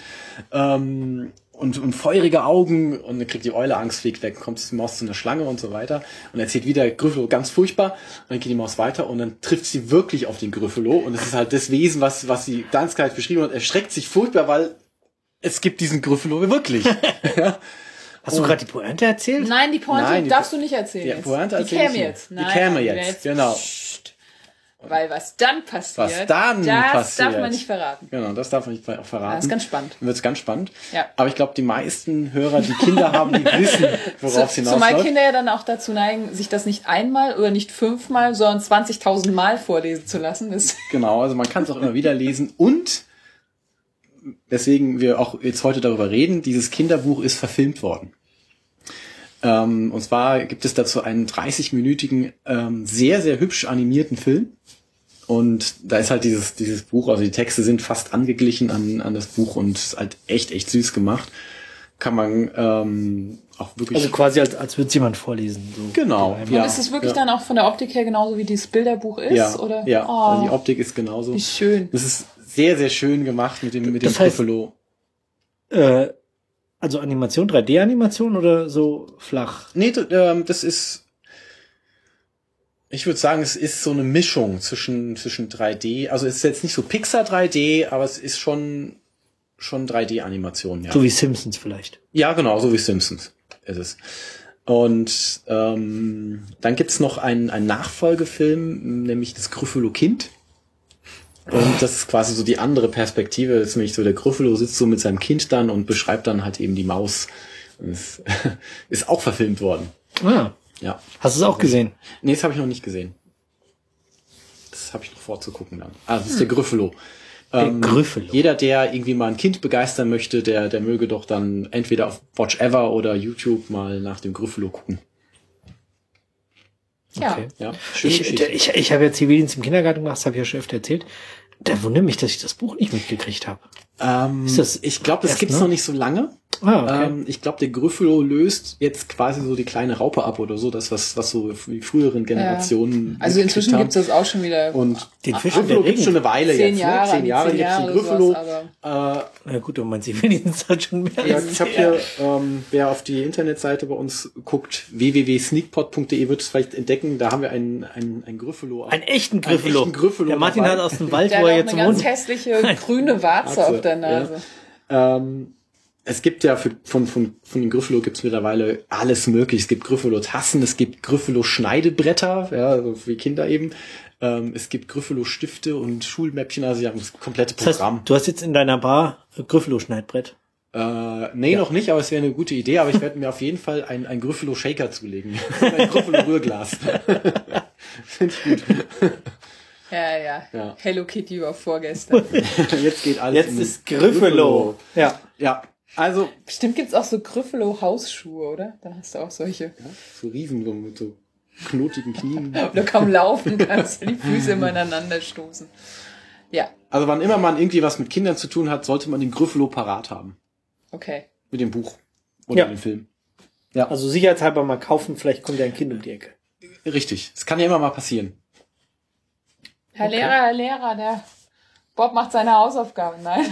S1: ähm, und, und feurige Augen und dann kriegt die Eule Angst, fliegt weg, kommt die Maus zu einer Schlange und so weiter und erzählt wieder Gryffalo, ganz furchtbar und dann geht die Maus weiter und dann trifft sie wirklich auf den Gryffalo und es ist halt das Wesen, was was sie ganz klar beschrieben hat, erschreckt sich furchtbar, weil es gibt diesen Gryffalo wirklich. Ja.
S3: Hast du gerade die Pointe erzählt?
S2: Nein, die Pointe
S1: Nein, die
S2: darfst
S1: Po-
S2: du nicht erzählen.
S1: Die
S2: jetzt.
S1: Pointe
S2: die
S1: erzähl
S2: käme
S1: ich
S2: jetzt.
S1: nicht. Die käme
S2: die
S1: jetzt,
S2: wäre
S1: genau.
S2: Psst. Weil was dann passiert,
S1: Was dann
S2: das
S1: passiert.
S2: darf man nicht verraten.
S1: Genau, das darf man nicht ver- verraten.
S2: Das ist ganz spannend.
S1: Dann wird's ganz spannend.
S2: Ja.
S1: Aber ich glaube, die meisten Hörer, die Kinder haben, die wissen, worauf es
S2: Zu, zumal
S1: hinausläuft.
S2: Kinder ja dann auch dazu neigen, sich das nicht einmal oder nicht fünfmal, sondern zwanzigtausend Mal vorlesen zu lassen. Das
S1: Genau, also man kann es auch immer wieder lesen und deswegen wir auch jetzt heute darüber reden, dieses Kinderbuch ist verfilmt worden. Ähm, und zwar gibt es dazu einen dreißig-minütigen, ähm, sehr, sehr hübsch animierten Film. Und da ist halt dieses dieses Buch, also die Texte sind fast angeglichen an an das Buch und ist halt echt, echt süß gemacht. kann man ähm, auch wirklich...
S3: Also quasi als, als würde es jemand vorlesen. So.
S1: Genau,
S2: Und
S1: ja.
S2: ist es wirklich
S1: ja.
S2: dann auch von der Optik her genauso wie dieses Bilderbuch ist?
S1: Ja,
S2: oder?
S1: ja.
S2: Oh,
S1: Also die Optik ist genauso.
S2: wie schön.
S1: Das ist sehr, sehr schön gemacht mit dem, mit dem
S3: Das heißt-
S1: Gruffalo.
S3: Äh, also Animation, drei D-Animation oder so flach?
S1: Nee, d- ähm, das ist, ich würde sagen, es ist so eine Mischung zwischen, zwischen drei D. Also es ist jetzt nicht so Pixar drei D, aber es ist schon, schon drei D-Animation, ja.
S3: So wie Simpsons vielleicht.
S1: Ja, genau, so wie Simpsons ist es. Und ähm, dann gibt's noch einen, einen Nachfolgefilm, nämlich das Gruffalo Kind. Und das ist quasi so die andere Perspektive. Das ist nämlich so, der Gruffalo sitzt so mit seinem Kind dann und beschreibt dann halt eben die Maus. Und es ist auch verfilmt worden.
S3: Ah,
S1: Ja.
S3: hast du es auch gesehen?
S1: Nee, das habe ich noch nicht gesehen. Das habe ich noch vorzugucken dann. Ah, das ist der Gruffalo.
S3: Der Gruffalo.
S1: Jeder, der irgendwie mal ein Kind begeistern möchte, der, der möge doch dann entweder auf Watch Ever oder YouTube mal nach dem Gruffalo gucken.
S2: Ja.
S3: Okay.
S1: Ja, schöne
S3: Ich,
S1: Geschichte.
S3: ich, ich habe ja Zivildienst im Kindergarten gemacht, das habe ich ja schon öfter erzählt. Da wundert mich, dass ich das Buch nicht mitgekriegt habe.
S1: Ähm,
S3: Ist das
S1: ich glaube, das
S3: erst,
S1: gibt's
S3: ne?
S1: noch nicht so lange.
S3: Ah, okay.
S1: Ähm, ich glaube, der Gruffalo löst jetzt quasi so die kleine Raupe ab oder so, das was was so die früheren Generationen.
S2: Also inzwischen
S1: mitgekriegt
S2: gibt's das auch schon wieder.
S1: haben. Und
S3: Den Fisch
S1: Gruffalo
S3: in der
S1: gibt's schon eine Weile
S2: Zehn
S1: jetzt.
S2: Jahre,
S1: ne? Zehn
S2: an die
S1: Jahre
S2: zehn
S1: gibt's den
S2: Jahre
S1: Gruffalo.
S2: sowas,
S1: Äh,
S3: Na gut, und mein Zivildienst hat schon mehr.
S1: Ja, ich habe hier, ähm, wer auf die Internetseite bei uns guckt, w w w punkt sneakpot punkt d e, wird es vielleicht entdecken, da haben wir einen, einen, einen Gruffalo.
S3: Einen echten Griffelo.
S1: echten Griffalo
S3: Der Martin
S1: dabei.
S3: hat aus dem Wald,
S2: Der
S3: wo
S2: hat
S3: er
S2: auch
S3: jetzt
S2: eine ganz
S3: wohnt.
S2: hässliche grüne Warze
S1: Warze,
S2: auf der Nase.
S1: Ja. Ähm, es gibt ja für, von, von, von den Gruffalo gibt's mittlerweile alles möglich. Es gibt Gruffalo-Tassen, es gibt Gruffalo-Schneidebretter, ja, also wie Kinder eben. Ähm, es gibt Gruffalo-Stifte und Schulmäppchen, also sie haben das komplette
S3: Das heißt,
S1: Programm.
S3: du hast jetzt in deiner Bar Griffelo-Schneidbrett.
S1: Äh, nee, noch nicht, aber es wäre eine gute Idee. Aber ich werde mir auf jeden Fall ein, ein Gruffalo-Shaker zulegen. Ein Gruffalo-Rührglas. Finde ich gut.
S2: Ja, ja,
S1: Ja.
S2: Hello Kitty war vorgestern.
S1: Jetzt geht alles.
S3: Jetzt
S1: in
S3: ist Griffelo. Ja.
S1: Ja, also
S2: Bestimmt gibt's auch so Griffalo-Hausschuhe, oder? Dann hast du auch solche.
S1: ja, so Riesen so mit so knotigen Knien.
S2: Wo du kaum laufen kannst, die Füße immer ineinander stoßen. Ja,
S1: Also wann immer man irgendwie was mit Kindern zu tun hat, sollte man den Griffalo parat haben.
S2: okay.
S1: Mit dem Buch oder
S3: Ja.
S1: dem Film.
S3: Also sicherheitshalber mal kaufen, vielleicht kommt ja ein Kind um die Ecke.
S1: Richtig. Es kann ja immer mal passieren.
S2: Herr Lehrer, Herr Lehrer, der Bob macht seine Hausaufgaben. Nein.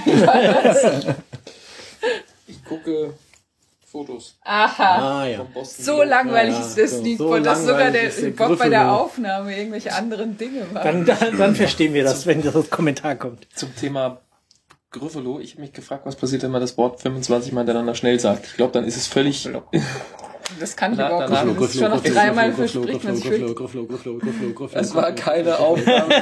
S4: Ich gucke Fotos
S2: Aha.
S1: Ah ja.
S4: von Boston.
S2: So langweilig
S1: Ja,
S2: ist das
S1: so-
S2: Lied,
S1: so
S2: dass sogar
S1: langweilig
S2: der,
S1: ist der
S2: Bob bei der
S1: Griffalo.
S2: Aufnahme irgendwelche anderen Dinge macht.
S3: Dann, dann, dann verstehen wir das, wenn das Kommentar kommt.
S4: Zum Thema Griffalo. Ich habe mich gefragt, was passiert, wenn man das Wort fünfundzwanzig Mal hintereinander schnell sagt. Ich glaube, dann ist es völlig...
S2: Das kann ich
S4: Na,
S2: überhaupt
S4: danach-
S2: nicht. Das ist schon noch dreimal verspricht man sich
S1: Griffalo, Griffalo, Griffalo, Griffalo, Griffalo.
S4: Das war keine Aufnahme.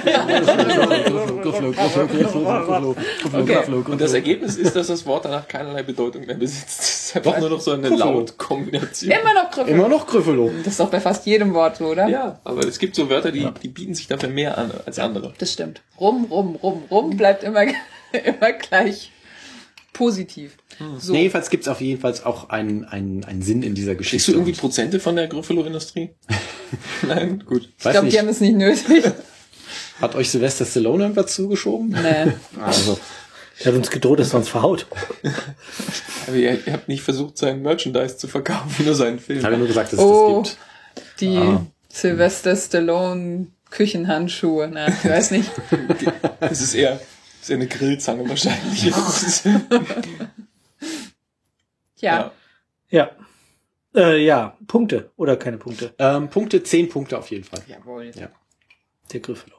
S4: Okay. Und das Ergebnis ist, dass das Wort danach keinerlei Bedeutung mehr besitzt. Es ist einfach nur noch so eine
S1: Griffalo.
S4: Lautkombination.
S2: Immer noch Griffel.
S1: Immer noch Griffalo.
S2: Das ist doch bei fast jedem Wort so, oder?
S4: Ja, aber es gibt so Wörter, die, die bieten sich dafür mehr an als andere.
S2: Das stimmt. Rum, rum, rum, rum bleibt immer, immer gleich positiv. So.
S1: Nee, jedenfalls gibt's auf jeden Fall auch einen, einen, einen Sinn in dieser
S4: Kriegst
S1: Geschichte.
S4: du irgendwie Prozente von der Griffalo-Industrie? Nein? Gut.
S2: Ich glaube, die haben es nicht nötig.
S1: Hat euch Sylvester Stallone irgendwas zugeschoben?
S2: Nee.
S1: Also,
S3: Er hat uns gedroht, dass er uns verhaut.
S4: Aber ihr, ihr habt nicht versucht, sein Merchandise zu verkaufen, nur seinen Film.
S1: ich habe ja nur gesagt, dass es
S2: Oh,
S1: das gibt.
S2: die
S1: Ah.
S2: Sylvester Stallone Küchenhandschuhe. Na, ich weiß nicht.
S4: Das ist eher, das ist eher eine Grillzange wahrscheinlich.
S2: Ja.
S3: Ja. Äh, ja, Punkte oder keine Punkte.
S1: Ähm, Punkte, zehn Punkte auf jeden Fall.
S2: Jawohl.
S1: Ja.
S3: Der Griffelo.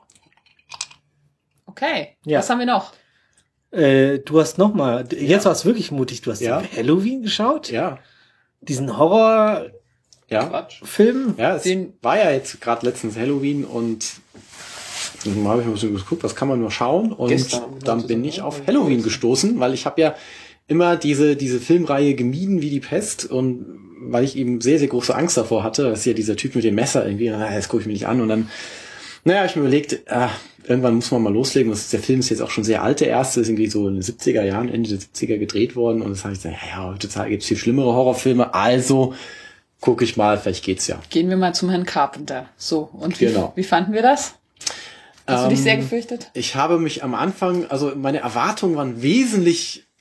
S2: Okay.
S3: Ja.
S2: Was haben wir noch?
S3: Äh, du hast noch mal, jetzt war es wirklich mutig, du hast
S1: Ja.
S3: Halloween geschaut?
S1: Ja.
S3: Diesen Horrorfilm?
S1: Ja.
S4: Quatsch.
S1: Ja, es
S2: Den-
S1: war ja jetzt gerade letztens Halloween und dann habe ich mal so geguckt, was kann man nur schauen und
S4: Gestern, um genau
S1: dann
S4: zu
S1: bin
S4: sein,
S1: ich
S4: ja,
S1: auf
S4: und-
S1: Halloween gestoßen, weil ich habe ja immer diese diese Filmreihe gemieden wie die Pest und weil ich eben sehr, sehr große Angst davor hatte, dass ja dieser Typ mit dem Messer irgendwie, na, das gucke ich mir nicht an und dann, naja, habe ich mir überlegt, ah, irgendwann muss man mal loslegen. Das ist, der Film ist jetzt auch schon sehr alt, der erste, ist irgendwie so in den siebziger Jahren, Ende der siebziger gedreht worden und das habe ich gesagt, ja, ja, heutzutage gibt's viel schlimmere Horrorfilme, also gucke ich mal, vielleicht geht's ja.
S2: Gehen wir mal zum Herrn Carpenter. So, und wie,
S1: Genau.
S2: wie fanden wir das? Hast du dich
S1: Ähm,
S2: sehr gefürchtet?
S1: Ich habe mich am Anfang, also meine Erwartungen waren wesentlich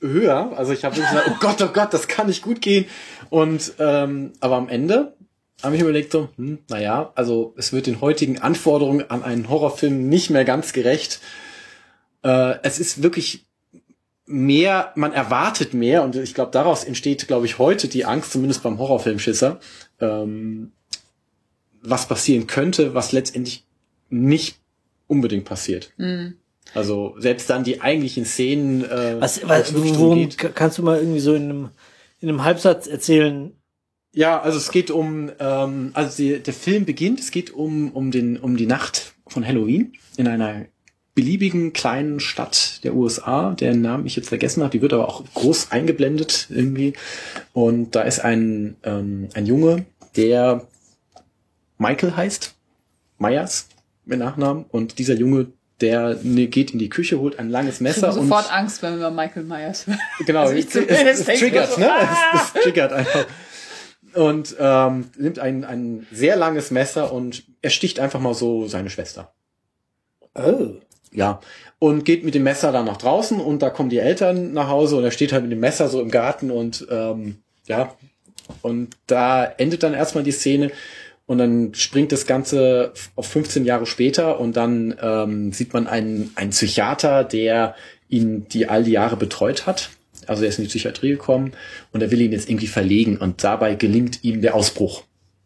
S1: höher. Also ich habe wirklich gesagt, oh Gott, oh Gott, das kann nicht gut gehen. Und ähm, aber am Ende habe ich mir überlegt, so, hm, naja, also es wird den heutigen Anforderungen an einen Horrorfilm nicht mehr ganz gerecht. Äh, es ist wirklich mehr, man erwartet mehr und ich glaube, daraus entsteht, glaube ich, heute die Angst, zumindest beim Horrorfilmschisser, ähm, was passieren könnte, was letztendlich nicht unbedingt passiert. Mhm. Also selbst dann die eigentlichen Szenen, äh,
S3: was, was worum geht. Kannst du mal irgendwie so in einem, in einem Halbsatz erzählen?
S1: Ja, also es geht um, ähm, also die, der Film beginnt, es geht um um den um die Nacht von Halloween in einer beliebigen kleinen Stadt der U S A, deren Namen ich jetzt vergessen habe, die wird aber auch groß eingeblendet irgendwie. Und da ist ein ähm, ein Junge, der Michael heißt, Myers mit Nachnamen, und dieser Junge, der ne, geht in die Küche, holt ein langes Messer.
S2: Ich habe sofort und Angst, wenn wir Michael Myers hören.
S1: Genau, also es, es, es triggert, so, ne? Ah! Es, es triggert einfach. Und ähm, nimmt ein ein sehr langes Messer und ersticht einfach mal so seine Schwester.
S3: Oh.
S1: Ja, und geht mit dem Messer dann nach draußen und da kommen die Eltern nach Hause und er steht halt mit dem Messer so im Garten und ähm, ja, und da endet dann erstmal die Szene und dann springt das Ganze auf fünfzehn Jahre später und dann ähm, sieht man einen, einen Psychiater, der ihn die all die Jahre betreut hat. Also er ist in die Psychiatrie gekommen und er will ihn jetzt irgendwie verlegen und dabei gelingt ihm der Ausbruch.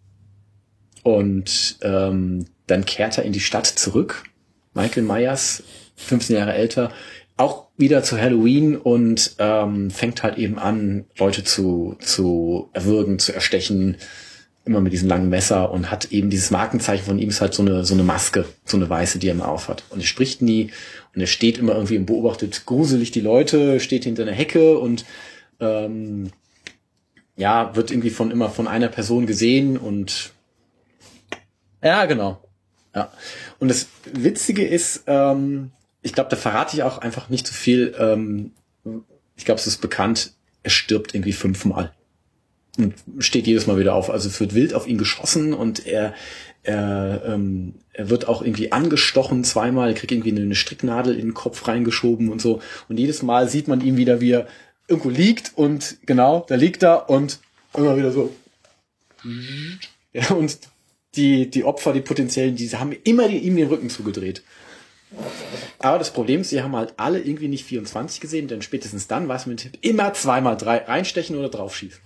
S1: Und ähm, dann kehrt er in die Stadt zurück. Michael Myers, fünfzehn Jahre älter, auch wieder zu Halloween und ähm, fängt halt eben an, Leute zu zu erwürgen, zu erstechen, immer mit diesem langen Messer und hat eben dieses Markenzeichen von ihm ist halt so eine so eine Maske, so eine weiße, die er immer aufhat. Und er spricht nie und er steht immer irgendwie und beobachtet gruselig die Leute, steht hinter einer Hecke und ähm, ja, wird irgendwie von immer von einer Person gesehen und ja, genau. Ja. Und das Witzige ist, ähm, ich glaube, da verrate ich auch einfach nicht zu viel. Ähm, ich glaube, es ist bekannt, er stirbt irgendwie fünfmal und steht jedes Mal wieder auf. Also es wird wild auf ihn geschossen und er er, ähm, er wird auch irgendwie angestochen zweimal, er kriegt irgendwie eine Stricknadel in den Kopf reingeschoben und so. Und jedes Mal sieht man ihn wieder, wie er irgendwo liegt und genau, da liegt er und immer wieder so. Ja, und die die Opfer, die potenziellen, die haben immer die, ihm den Rücken zugedreht. Aber das Problem ist, sie haben halt alle irgendwie nicht vierundzwanzig gesehen, denn spätestens dann weiß man mit Tipp immer zweimal drei reinstechen oder draufschießen.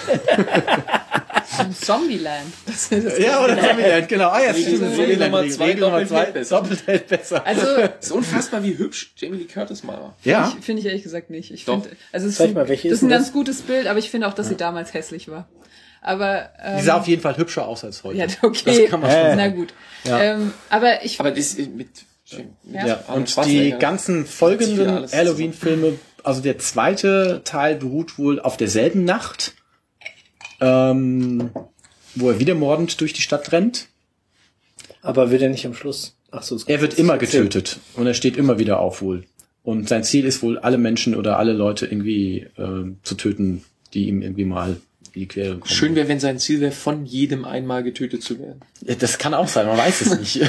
S2: Zombieland. Das ist das
S1: ja, oder Zombieland, genau. Ah, ja,
S4: stimmt. Regel Nummer zwei, doppelt hält besser.
S1: Doppelt hält besser.
S2: Also,
S4: es ist unfassbar, wie hübsch Jamie Lee Curtis mal war.
S1: Ja.
S2: Finde ich, find ich ehrlich gesagt nicht. Ich
S4: Doch.
S2: finde, also es
S3: Sag mal, welche
S2: das
S3: ist
S2: ist ein
S3: das?
S2: ganz gutes Bild, aber ich finde auch, dass sie damals hässlich war. Aber ähm,
S1: Die sah auf jeden Fall hübscher aus als heute.
S2: ja, okay.
S1: Das kann man schon
S3: Äh.
S2: Na gut.
S1: Ja.
S2: Ähm, aber ich
S4: Aber das ist mit, mit
S2: Ja.
S1: Ja,
S4: Arnold
S1: und die
S4: Schwarzenegger.
S1: ganzen folgenden
S4: alles
S1: Halloween-Filme, also der zweite Teil beruht wohl auf derselben Nacht, ähm, wo er wieder mordend durch die Stadt rennt.
S3: Aber wird er nicht am Schluss? Ach so, es
S1: Er wird immer getötet und er steht immer wieder auf wohl. Und sein Ziel ist wohl, alle Menschen oder alle Leute irgendwie äh, zu töten, die ihm irgendwie mal in die Quere kommen.
S4: Schön wäre, wenn sein Ziel wäre, von jedem einmal getötet zu werden.
S1: Ja, das kann auch sein, man weiß es nicht.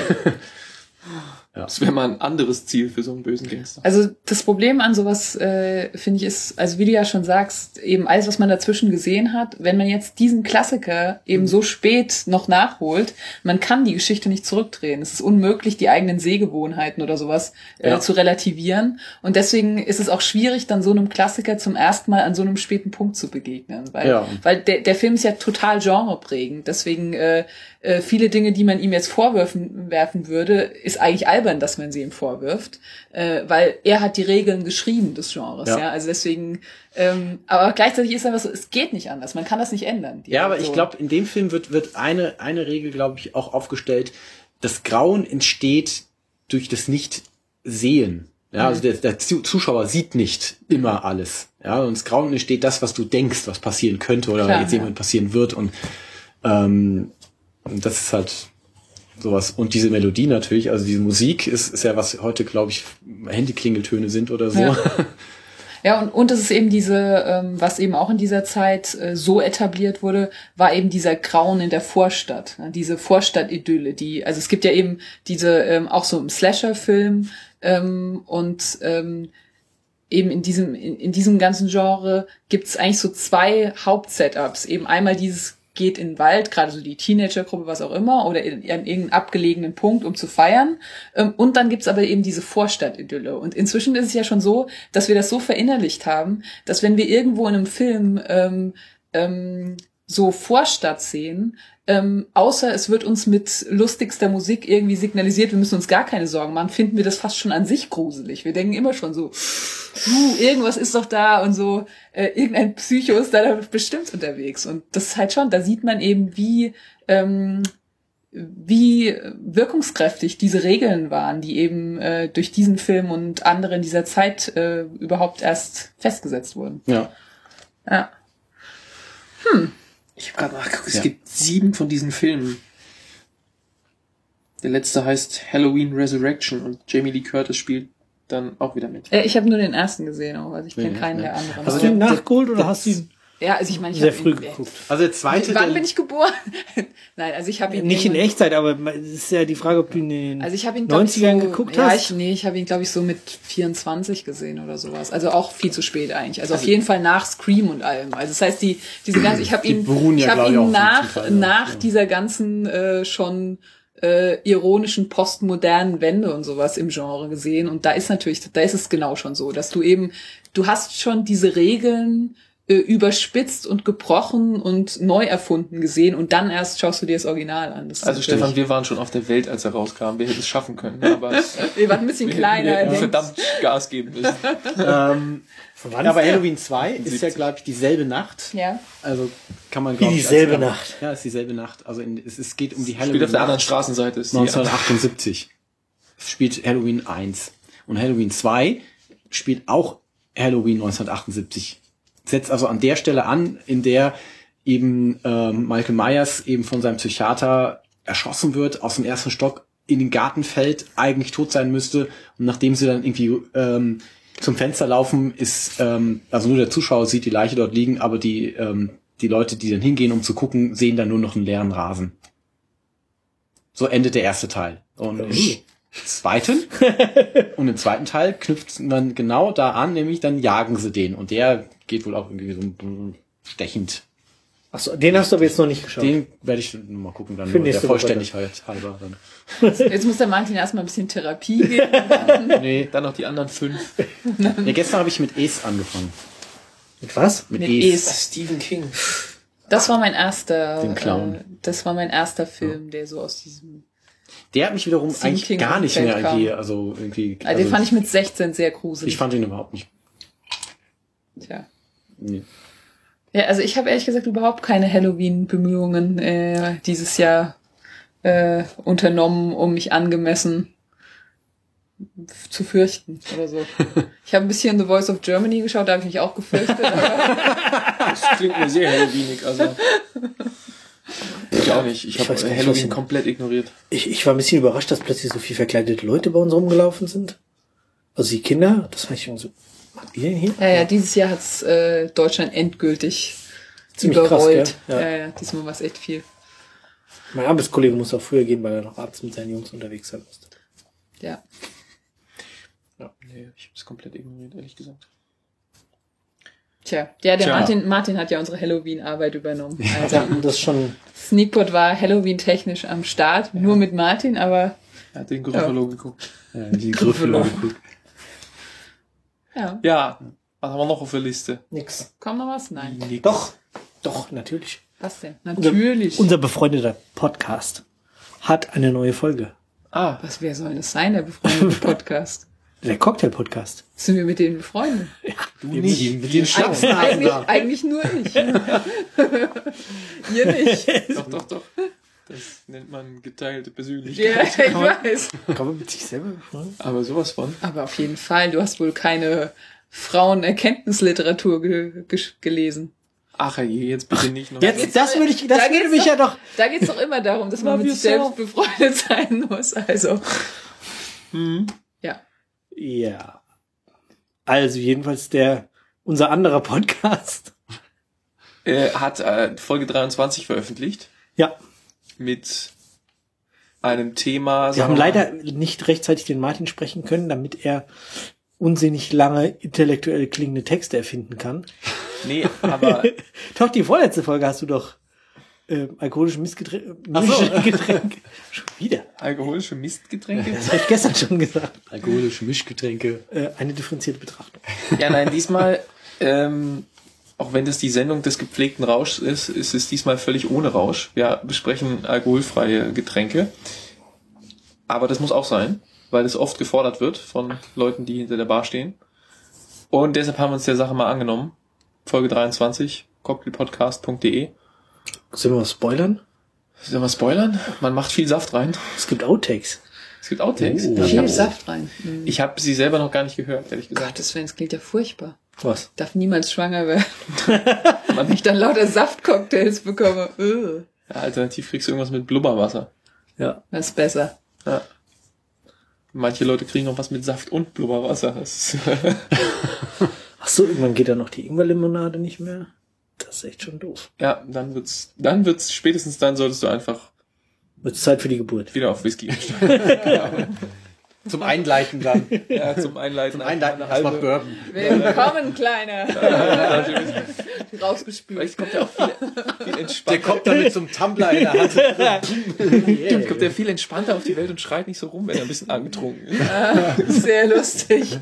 S4: Das wäre mal ein anderes Ziel für so einen bösen Gangster.
S2: Also das Problem an sowas, äh, finde ich, ist, also wie du ja schon sagst, eben alles, was man dazwischen gesehen hat, wenn man jetzt diesen Klassiker eben so spät noch nachholt, man kann die Geschichte nicht zurückdrehen. Es ist unmöglich, die eigenen Sehgewohnheiten oder sowas äh,
S1: Ja.
S2: zu relativieren. Und deswegen ist es auch schwierig, dann so einem Klassiker zum ersten Mal an so einem späten Punkt zu begegnen. Weil,
S1: Ja.
S2: weil der, der Film ist ja total genreprägend. Deswegen äh, äh, viele Dinge, die man ihm jetzt vorwerfen werfen würde, ist eigentlich albern, dass man sie ihm vorwirft, äh, weil er hat die Regeln geschrieben des Genres, ja,
S1: Ja.
S2: also deswegen, ähm, aber gleichzeitig ist einfach so, es geht nicht anders, man kann das nicht ändern. Die
S1: Ja, aber
S2: so.
S1: ich glaube, in dem Film wird wird eine eine Regel, glaube ich, auch aufgestellt. Das Grauen entsteht durch das Nicht-Sehen. Ja, also der, der Zu- Zuschauer sieht nicht immer alles. Ja, und das Grauen entsteht das, was du denkst, was passieren könnte oder
S2: Klar,
S1: jetzt
S2: ja.
S1: jemand passieren wird. Und ähm, und das ist halt sowas. Und diese Melodie natürlich, also diese Musik ist, ist ja, was heute, glaube ich, Handyklingeltöne sind oder so.
S2: Ja. Ja, und, und es ist eben diese, ähm, was eben auch in dieser Zeit äh, so etabliert wurde, war eben dieser Grauen in der Vorstadt, ne? Diese Vorstadt-Idylle, die, also es gibt ja eben diese, ähm, auch so im Slasher-Film, ähm, und ähm, eben in diesem, in, in diesem ganzen Genre gibt's eigentlich so zwei Hauptsetups. Eben einmal dieses geht in den Wald, gerade so die Teenagergruppe, was auch immer, oder in, in irgendeinen abgelegenen Punkt, um zu feiern. Und dann gibt's aber eben diese Vorstadtidylle. Und inzwischen ist es ja schon so, dass wir das so verinnerlicht haben, dass wenn wir irgendwo in einem Film ähm, ähm, so Vorstadtszenen, ähm, außer es wird uns mit lustigster Musik irgendwie signalisiert, wir müssen uns gar keine Sorgen machen, finden wir das fast schon an sich gruselig. Wir denken immer schon so, uh, irgendwas ist doch da und so, äh, irgendein Psycho ist da bestimmt unterwegs. Und das ist halt schon, da sieht man eben, wie ähm, wie wirkungskräftig diese Regeln waren, die eben äh, durch diesen Film und andere in dieser Zeit äh, überhaupt erst festgesetzt wurden.
S1: Ja.
S2: Ja.
S4: Hm. Ich habe gerade nachgeguckt, es
S1: Ja.
S4: gibt sieben von diesen Filmen. Der letzte heißt Halloween Resurrection und Jamie Lee Curtis spielt dann auch wieder mit.
S2: Äh, ich habe nur den ersten gesehen, auch, also ich kenne
S1: Ja,
S2: keinen
S1: ja.
S2: der anderen.
S3: Hast
S1: Also
S3: du ihn
S1: der-
S3: nachgeholt oder
S1: der-
S3: hast du ihn
S2: ja, also ich meine, ich
S3: sehr
S2: hab
S3: früh
S2: ihn,
S3: geguckt?
S1: Also der zweite,
S2: Wann
S1: der,
S2: bin ich geboren? Nein, also ich habe ihn
S3: Nicht in
S2: irgendwann-
S3: Echtzeit, aber es ist ja die Frage, ob du ihn in den
S2: Also ich habe ihn glaub ich,
S3: neunzigern
S2: so,
S3: geguckt
S2: ja,
S3: hast.
S2: Ich, nee, ich habe ihn glaube ich so mit vierundzwanzig gesehen oder sowas. Also auch viel zu spät eigentlich. Also auf jeden Fall nach Scream und allem. Also das heißt, die diese ganze, ich habe
S1: Die
S2: ihn,
S1: beruhen ja,
S2: ich habe
S1: glaub ich, auch
S2: ihn
S1: zum
S2: nach
S1: Teil, ja.
S2: nach
S1: Ja.
S2: dieser ganzen äh, schon äh, ironischen postmodernen Wende und sowas im Genre gesehen. Und da ist natürlich, da ist es genau schon so, dass du eben, du hast schon diese Regeln äh, überspitzt und gebrochen und neu erfunden gesehen und dann erst schaust du dir das Original an. Das ist
S4: Also
S2: natürlich-
S4: Stefan, wir waren schon auf der Welt, als er rauskam. Wir hätten es schaffen können, aber es,
S2: wir waren ein bisschen
S4: wir,
S2: kleiner.
S4: wir hätten
S2: als-
S4: verdammt Gas geben müssen.
S1: ähm,
S3: Von wann
S1: ja,
S3: ist
S1: aber
S3: der?
S1: Halloween zwei ist ja,
S4: siebzig.
S1: glaube ich, dieselbe Nacht.
S2: Ja.
S1: Also kann man,
S3: Wie
S1: glaube ich...
S3: dieselbe
S1: als-
S3: Nacht.
S1: Ja, ist dieselbe Nacht. Also in, es, es geht um die
S4: Spielt auf der anderen
S1: Halloween-Nacht
S4: Straßenseite. Ist die
S1: neunzehnhundertachtundsiebzig. Spielt Halloween eins. Und Halloween zwei spielt auch Halloween neunzehnhundertachtundsiebzig. Setzt also an der Stelle an, in der eben ähm, Michael Myers eben von seinem Psychiater erschossen wird, aus dem ersten Stock in den Garten fällt, eigentlich tot sein müsste. Und nachdem sie dann irgendwie ähm, zum Fenster laufen, ist, ähm, also nur der Zuschauer sieht die Leiche dort liegen, aber die, ähm, die Leute, die dann hingehen, um zu gucken, sehen dann nur noch einen leeren Rasen. So endet der erste Teil. Und im zweiten, und im zweiten Teil knüpft man genau da an, nämlich dann jagen sie den. Und der geht wohl auch irgendwie so stechend.
S3: Achso, den hast du aber jetzt noch nicht geschaut.
S1: Den werde ich mal gucken, dann
S3: Für
S1: nur der
S3: nächste Woche
S1: Vollständigkeit halber. Dann.
S2: Jetzt muss der Martin erstmal ein bisschen Therapie geben.
S1: Nee,
S4: Dann noch die anderen fünf.
S1: nee, gestern habe ich mit Es angefangen.
S3: Mit was?
S1: Mit,
S2: Mit
S1: Es.
S2: Es.
S4: Stephen King.
S2: Das war mein erster,
S1: Den Clown.
S2: Äh, das war mein erster Film, der so aus diesem,
S1: Der hat mich wiederum
S2: Stephen
S1: eigentlich
S2: King
S1: gar nicht mehr
S2: Umfeld kam.
S1: irgendwie, also irgendwie.
S2: also den fand ich mit sechzehn sehr gruselig.
S1: ich fand ihn überhaupt nicht.
S2: Tja.
S1: Nee.
S2: Ja, also ich habe ehrlich gesagt überhaupt keine Halloween-Bemühungen äh, dieses Jahr äh, unternommen, um mich angemessen f- zu fürchten oder so. Ich habe ein bisschen The Voice of Germany geschaut, da habe ich mich auch gefürchtet. Aber
S4: Das klingt mir sehr Halloweenig. Also. Ich auch nicht. Ich,
S3: Ich
S4: habe
S3: weiß gar nicht, was
S4: Halloween
S3: ich-
S4: komplett ignoriert.
S3: Ich, ich war ein bisschen überrascht, dass plötzlich so viel verkleidete Leute bei uns rumgelaufen sind. Also die Kinder, das fand ich schon so. Macht ihr denn hier?
S2: ja, ja, dieses Jahr hat's äh, Deutschland endgültig
S3: Ziemlich krass,
S2: überrollt.
S3: gell?
S2: Ja.
S3: Ja.
S2: ja, diesmal war es echt viel.
S3: Mein Arbeitskollege muss auch früher gehen, weil er noch abends mit seinen Jungs unterwegs sein musste.
S2: Ja.
S4: Ja, nee, ich habe es komplett ignoriert, ehrlich gesagt.
S2: Tja, ja, der
S4: Tja.
S2: Martin, Martin hat ja unsere Halloween-Arbeit übernommen. Also
S3: Ja, das ist schon.
S2: Sneakpot war Halloween-technisch am Start, nur mit Martin, aber
S4: Er hat den Gruppolo geguckt.
S1: Ja, die Griffel geguckt.
S2: ja.
S4: Ja, was haben wir noch auf der Liste?
S3: Nix.
S2: Kommt noch was? Nein.
S4: Nix.
S3: Doch, doch, natürlich.
S2: Was denn? Natürlich.
S3: Unser befreundeter Podcast hat eine neue Folge.
S4: Ah,
S2: Was, wer soll das sein, der befreundete Podcast?
S3: Der Cocktail-Podcast.
S2: Sind wir mit denen befreundet?
S1: Du nicht. Mit den Schnapsen
S2: Eigentlich, eigentlich nur ich. Ihr nicht.
S4: doch, doch, doch. Das nennt man geteilte
S2: Ja,
S4: Persönlichkeit.
S2: ich weiß.
S3: Kann man mit sich selber befreundet?
S4: Aber sowas von.
S2: Aber auf jeden Fall, du hast wohl keine Frauenerkenntnisliteratur ge ge gelesen.
S4: Ach je, jetzt bitte nicht noch.
S3: Jetzt, das würde ich, das
S2: Da
S3: würde
S2: geht's
S3: mich
S2: doch-
S3: ja doch.
S2: Da geht's doch immer darum, dass man
S3: Love
S2: mit sich
S3: yourself.
S2: selbst befreundet sein muss. Also,
S4: Hm.
S2: ja.
S3: Ja. Also jedenfalls der, unser anderer Podcast.
S4: Er hat äh, Folge dreiundzwanzig veröffentlicht
S3: Ja.
S4: mit einem Thema.
S3: Wir
S4: sagen
S3: haben
S4: wir mal-
S3: leider nicht rechtzeitig den Martin sprechen können, damit er unsinnig lange intellektuell klingende Texte erfinden kann.
S4: Nee, aber...
S3: Doch, die vorletzte Folge hast du doch äh, alkoholische Mistgetränke.
S1: Ach so.
S3: Getränke. Schon wieder.
S4: Alkoholische Mistgetränke?
S3: Das habe ich gestern schon gesagt.
S1: Alkoholische Mischgetränke.
S3: Äh, eine differenzierte Betrachtung.
S4: Ja, nein, diesmal, ähm, auch wenn das die Sendung des gepflegten Rauschs ist, ist es diesmal völlig ohne Rausch. Wir besprechen alkoholfreie Getränke. Aber das muss auch sein, weil es oft gefordert wird von Leuten, die hinter der Bar stehen. Und deshalb haben wir uns der Sache mal angenommen. Folge dreiundzwanzig, cocktailpodcast punkt de.
S3: Sollen wir was spoilern?
S4: Sollen wir spoilern? Man macht viel Saft rein.
S3: Es gibt Outtakes.
S4: Es gibt Outtakes.
S1: Oh.
S4: Ich
S2: Viel
S4: habe
S2: Saft rein. Mhm.
S4: ich hab sie selber noch gar nicht gehört, ehrlich gesagt.
S2: Gottes Willen, das klingt ja furchtbar.
S3: Was?
S2: Darf niemals schwanger werden. Wenn ich dann lauter Saftcocktails bekomme. Ugh.
S4: Ja, alternativ kriegst du irgendwas mit Blubberwasser.
S3: Ja.
S2: Das ist besser.
S4: Ja. Manche Leute kriegen noch was mit Saft und Blubberwasser. Das ist
S3: Ach so, irgendwann geht da noch die Ingwerlimonade nicht mehr. Das ist echt schon doof.
S4: ja, dann wird's, dann wird's, spätestens dann solltest du einfach
S3: Wird Zeit für die Geburt.
S4: wieder auf Whisky umsteigen.
S1: Zum Einleiten dann.
S4: Ja, zum Einleiten.
S1: Zum Einleiten
S4: eine
S1: erstmal
S4: halbe.
S1: Bourbon.
S2: Willkommen, Kleiner. Rausgespült.
S4: Vielleicht kommt ja auch viel, viel
S1: Der
S4: entspannter.
S1: kommt dann mit so einem Tumbler in der Hand.
S4: Dann kommt der viel entspannter auf die Welt und schreit nicht so rum, wenn er ein bisschen angetrunken ist.
S2: Sehr lustig.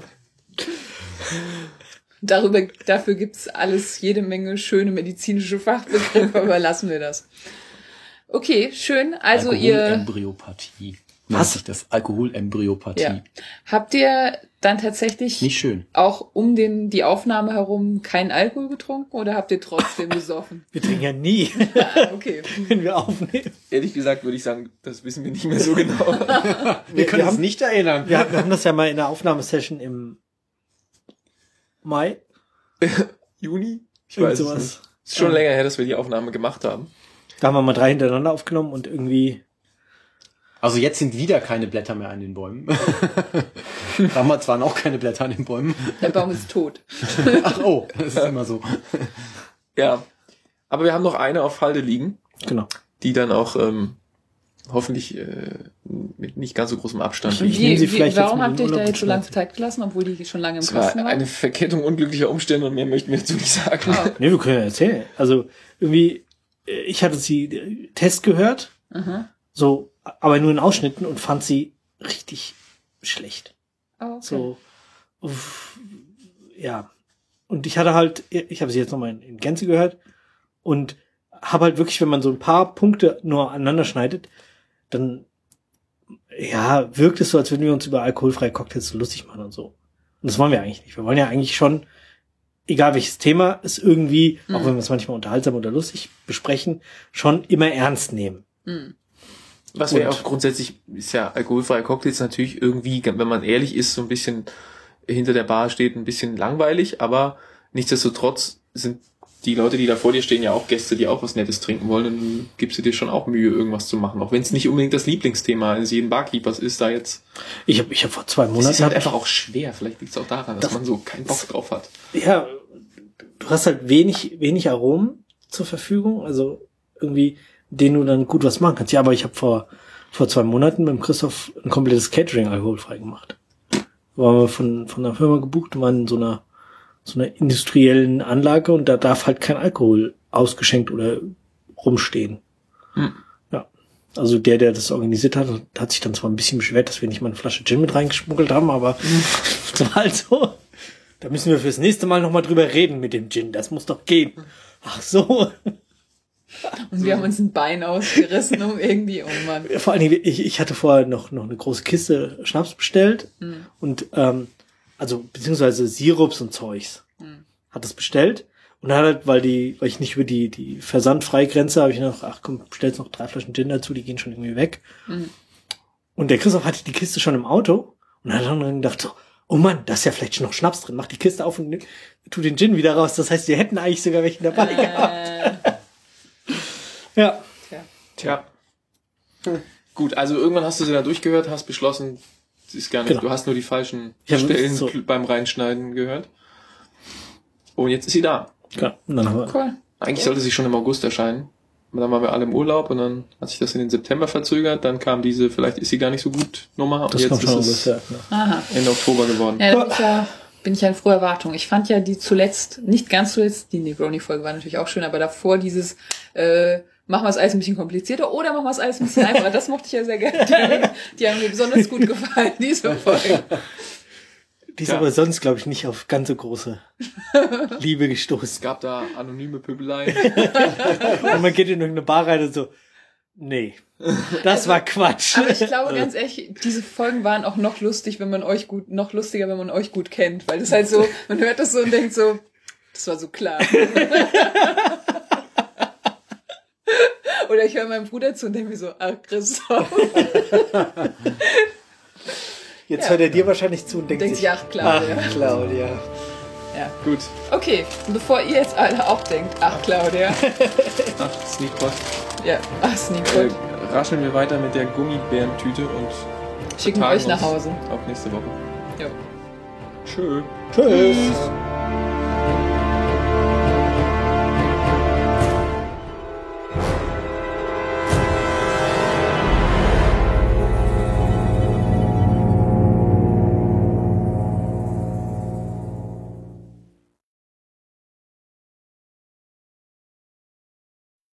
S2: Darüber, dafür gibt's alles, jede Menge schöne medizinische Fachbegriffe, aber lassen wir das. Okay, schön. Also ihr
S1: Alkoholembryopathie. Was ist das? Alkoholembryopathie.
S2: ja. Habt ihr dann tatsächlich
S1: Nicht schön.
S2: auch um den die Aufnahme herum keinen Alkohol getrunken oder habt ihr trotzdem gesoffen?
S3: Wir trinken ja nie,
S2: Ah, okay.
S3: wenn wir aufnehmen.
S4: Ehrlich gesagt würde ich sagen, das wissen wir nicht mehr so genau.
S1: Wir können
S3: wir
S1: uns
S3: haben-
S1: nicht erinnern.
S3: Wir, wir haben das ja mal in der Aufnahmesession im Mai.
S4: Juni? Ich
S3: Irgend
S4: weiß es
S3: sowas.
S4: nicht. Ist schon länger her, dass wir die Aufnahme gemacht haben.
S3: Da haben wir mal drei hintereinander aufgenommen und irgendwie,
S1: Also jetzt sind wieder keine Blätter mehr an den Bäumen. Damals waren auch keine Blätter an den Bäumen.
S2: Der Baum ist tot.
S1: Ach oh, das ist immer so.
S4: Ja. Aber wir haben noch eine auf Halde liegen,
S3: genau.
S4: die dann auch ähm, hoffentlich äh, mit nicht ganz so großem Abstand
S3: Ich
S4: liegt.
S3: nehme sie
S2: Wie, wie,
S3: vielleicht jetzt
S2: warum
S3: mit
S2: habt
S3: in
S2: ihr
S3: den
S2: euch da
S3: Urlaub
S2: jetzt so lange
S3: geschneit.
S2: Zeit gelassen, obwohl die schon lange im
S4: Es war
S2: Kasten
S4: eine
S2: waren?
S4: Verkettung unglücklicher Umstände und mehr möchten wir dazu nicht sagen.
S2: Ah.
S3: Nee, wir können ja erzählen. Also irgendwie, äh, ich hatte sie äh, Test gehört,
S2: Aha.
S3: so, aber nur in Ausschnitten und fand sie richtig schlecht.
S2: Oh, okay.
S3: So, uff, ja. Und ich hatte halt, ich habe sie jetzt nochmal in, in Gänze gehört und habe halt wirklich, wenn man so ein paar Punkte nur aneinander schneidet, dann, ja, wirkt es so, als würden wir uns über alkoholfreie Cocktails so lustig machen und so. Und das wollen wir eigentlich nicht. Wir wollen ja eigentlich schon, egal welches Thema es irgendwie,
S2: Mhm.
S3: auch wenn wir es manchmal unterhaltsam oder lustig besprechen, schon immer ernst nehmen.
S2: Hm.
S4: Was wir
S3: Und-
S4: auch grundsätzlich, ist ja alkoholfreie Cocktails natürlich irgendwie, wenn man ehrlich ist, so ein bisschen hinter der Bar steht, ein bisschen langweilig, aber nichtsdestotrotz sind die Leute, die da vor dir stehen, ja auch Gäste, die auch was Nettes trinken wollen, und dann gibst du dir schon auch Mühe, irgendwas zu machen, auch wenn es nicht unbedingt das Lieblingsthema eines jeden Barkeepers ist, da jetzt.
S3: Ich habe ich hab vor zwei
S4: Es
S3: Monaten...
S4: ist halt
S3: hab ich-
S4: einfach auch schwer, vielleicht liegt es auch daran, dass
S3: Das-
S4: man so keinen Bock drauf hat.
S3: Ja, du hast halt wenig, wenig Aromen zur Verfügung, also irgendwie, mit denen du dann gut was machen kannst. Ja, aber ich habe vor, vor zwei Monaten mit dem Christoph ein komplettes Catering alkoholfrei gemacht. Waren wir von, von einer Firma gebucht und waren in so einer, so einer industriellen Anlage und da darf halt kein Alkohol ausgeschenkt oder rumstehen.
S4: Hm.
S3: Ja. Also der, der das organisiert hat, hat sich dann zwar ein bisschen beschwert, dass wir nicht mal eine Flasche Gin mit reingeschmuggelt haben, aber das war halt so. Da müssen wir fürs nächste Mal nochmal drüber reden mit dem Gin. Das muss doch gehen. Ach so.
S2: Und wir haben uns ein Bein ausgerissen, um irgendwie, oh Mann.
S3: Vor allen Dingen, ich, ich hatte vorher noch, noch eine große Kiste Schnaps bestellt.
S2: Mhm.
S3: Und, ähm, also, beziehungsweise Sirups und Zeugs.
S2: Mhm.
S3: Hat das bestellt. Und dann halt, weil die, weil ich nicht über die, die Versandfreigrenze, habe ich noch, ach komm, bestellst noch drei Flaschen Gin dazu, die gehen schon irgendwie weg.
S2: Mhm.
S3: Und der Christoph hatte die Kiste schon im Auto. Und hat dann gedacht so, oh Mann, da ist ja vielleicht schon noch Schnaps drin. Mach die Kiste auf und tu den Gin wieder raus. Das heißt, wir hätten eigentlich sogar welchen dabei gehabt.
S2: Äh,
S3: Ja.
S2: tja.
S4: Tja. Gut, also irgendwann hast du sie da durchgehört, hast beschlossen, es ist gar nicht,
S3: Genau.
S4: du hast nur die falschen
S3: Ich hab
S4: Stellen
S3: so-
S4: beim Reinschneiden gehört. Und jetzt ist sie da.
S3: Ja, und dann haben wir,
S2: Cool.
S4: Eigentlich sollte sie schon im August erscheinen. dann waren wir alle im Urlaub und dann hat sich das in den September verzögert, dann kam diese, vielleicht ist sie gar nicht so gut Nummer und
S3: Das
S4: jetzt
S3: kommt schon
S4: ist es
S3: ungefähr. Ne?
S2: Aha.
S4: Ende Oktober geworden.
S2: Ja, da bin ich ja, bin ich ja in froher Erwartung. Ich fand ja die zuletzt, nicht ganz zuletzt, die Negroni-Folge war natürlich auch schön, aber davor dieses, äh, machen wir es alles ein bisschen komplizierter oder machen wir es alles ein bisschen einfacher. Das mochte ich ja sehr gerne. Die, die haben mir besonders gut gefallen, diese Folge.
S3: Die ist
S4: Ja.
S3: aber sonst, glaube ich, nicht auf ganz so große Liebe
S4: Es
S3: gestoßen.
S4: gab da anonyme Pöbeleien.
S3: Und man geht in irgendeine Bar rein und so, nee, das war Quatsch.
S2: Aber ich glaube ganz ehrlich, diese Folgen waren auch noch lustig, wenn man euch gut, noch lustiger, wenn man euch gut kennt. Weil das halt so, man hört das so und denkt so, das war so klar. Oder ich höre meinem Bruder zu und denke mir so, ach Christoph.
S3: Jetzt
S2: Ja.
S3: hört er dir wahrscheinlich zu und denkt,
S2: Denkt
S3: sich,
S2: sich, ach Claudia.
S3: ach, Claudia.
S2: Ja.
S4: Gut.
S2: Okay, und bevor ihr jetzt alle auch denkt, ach Claudia.
S4: Ach, Sneakpot.
S2: Ja, ach
S4: Äh,
S2: Sneakpot.
S4: rascheln wir weiter mit der Gummibärentüte und
S2: Schicken wir
S4: vertagen
S2: euch nach
S4: uns
S2: Hause.
S4: auf nächste Woche.
S2: Ja.
S4: Tschö.
S3: Tschüss.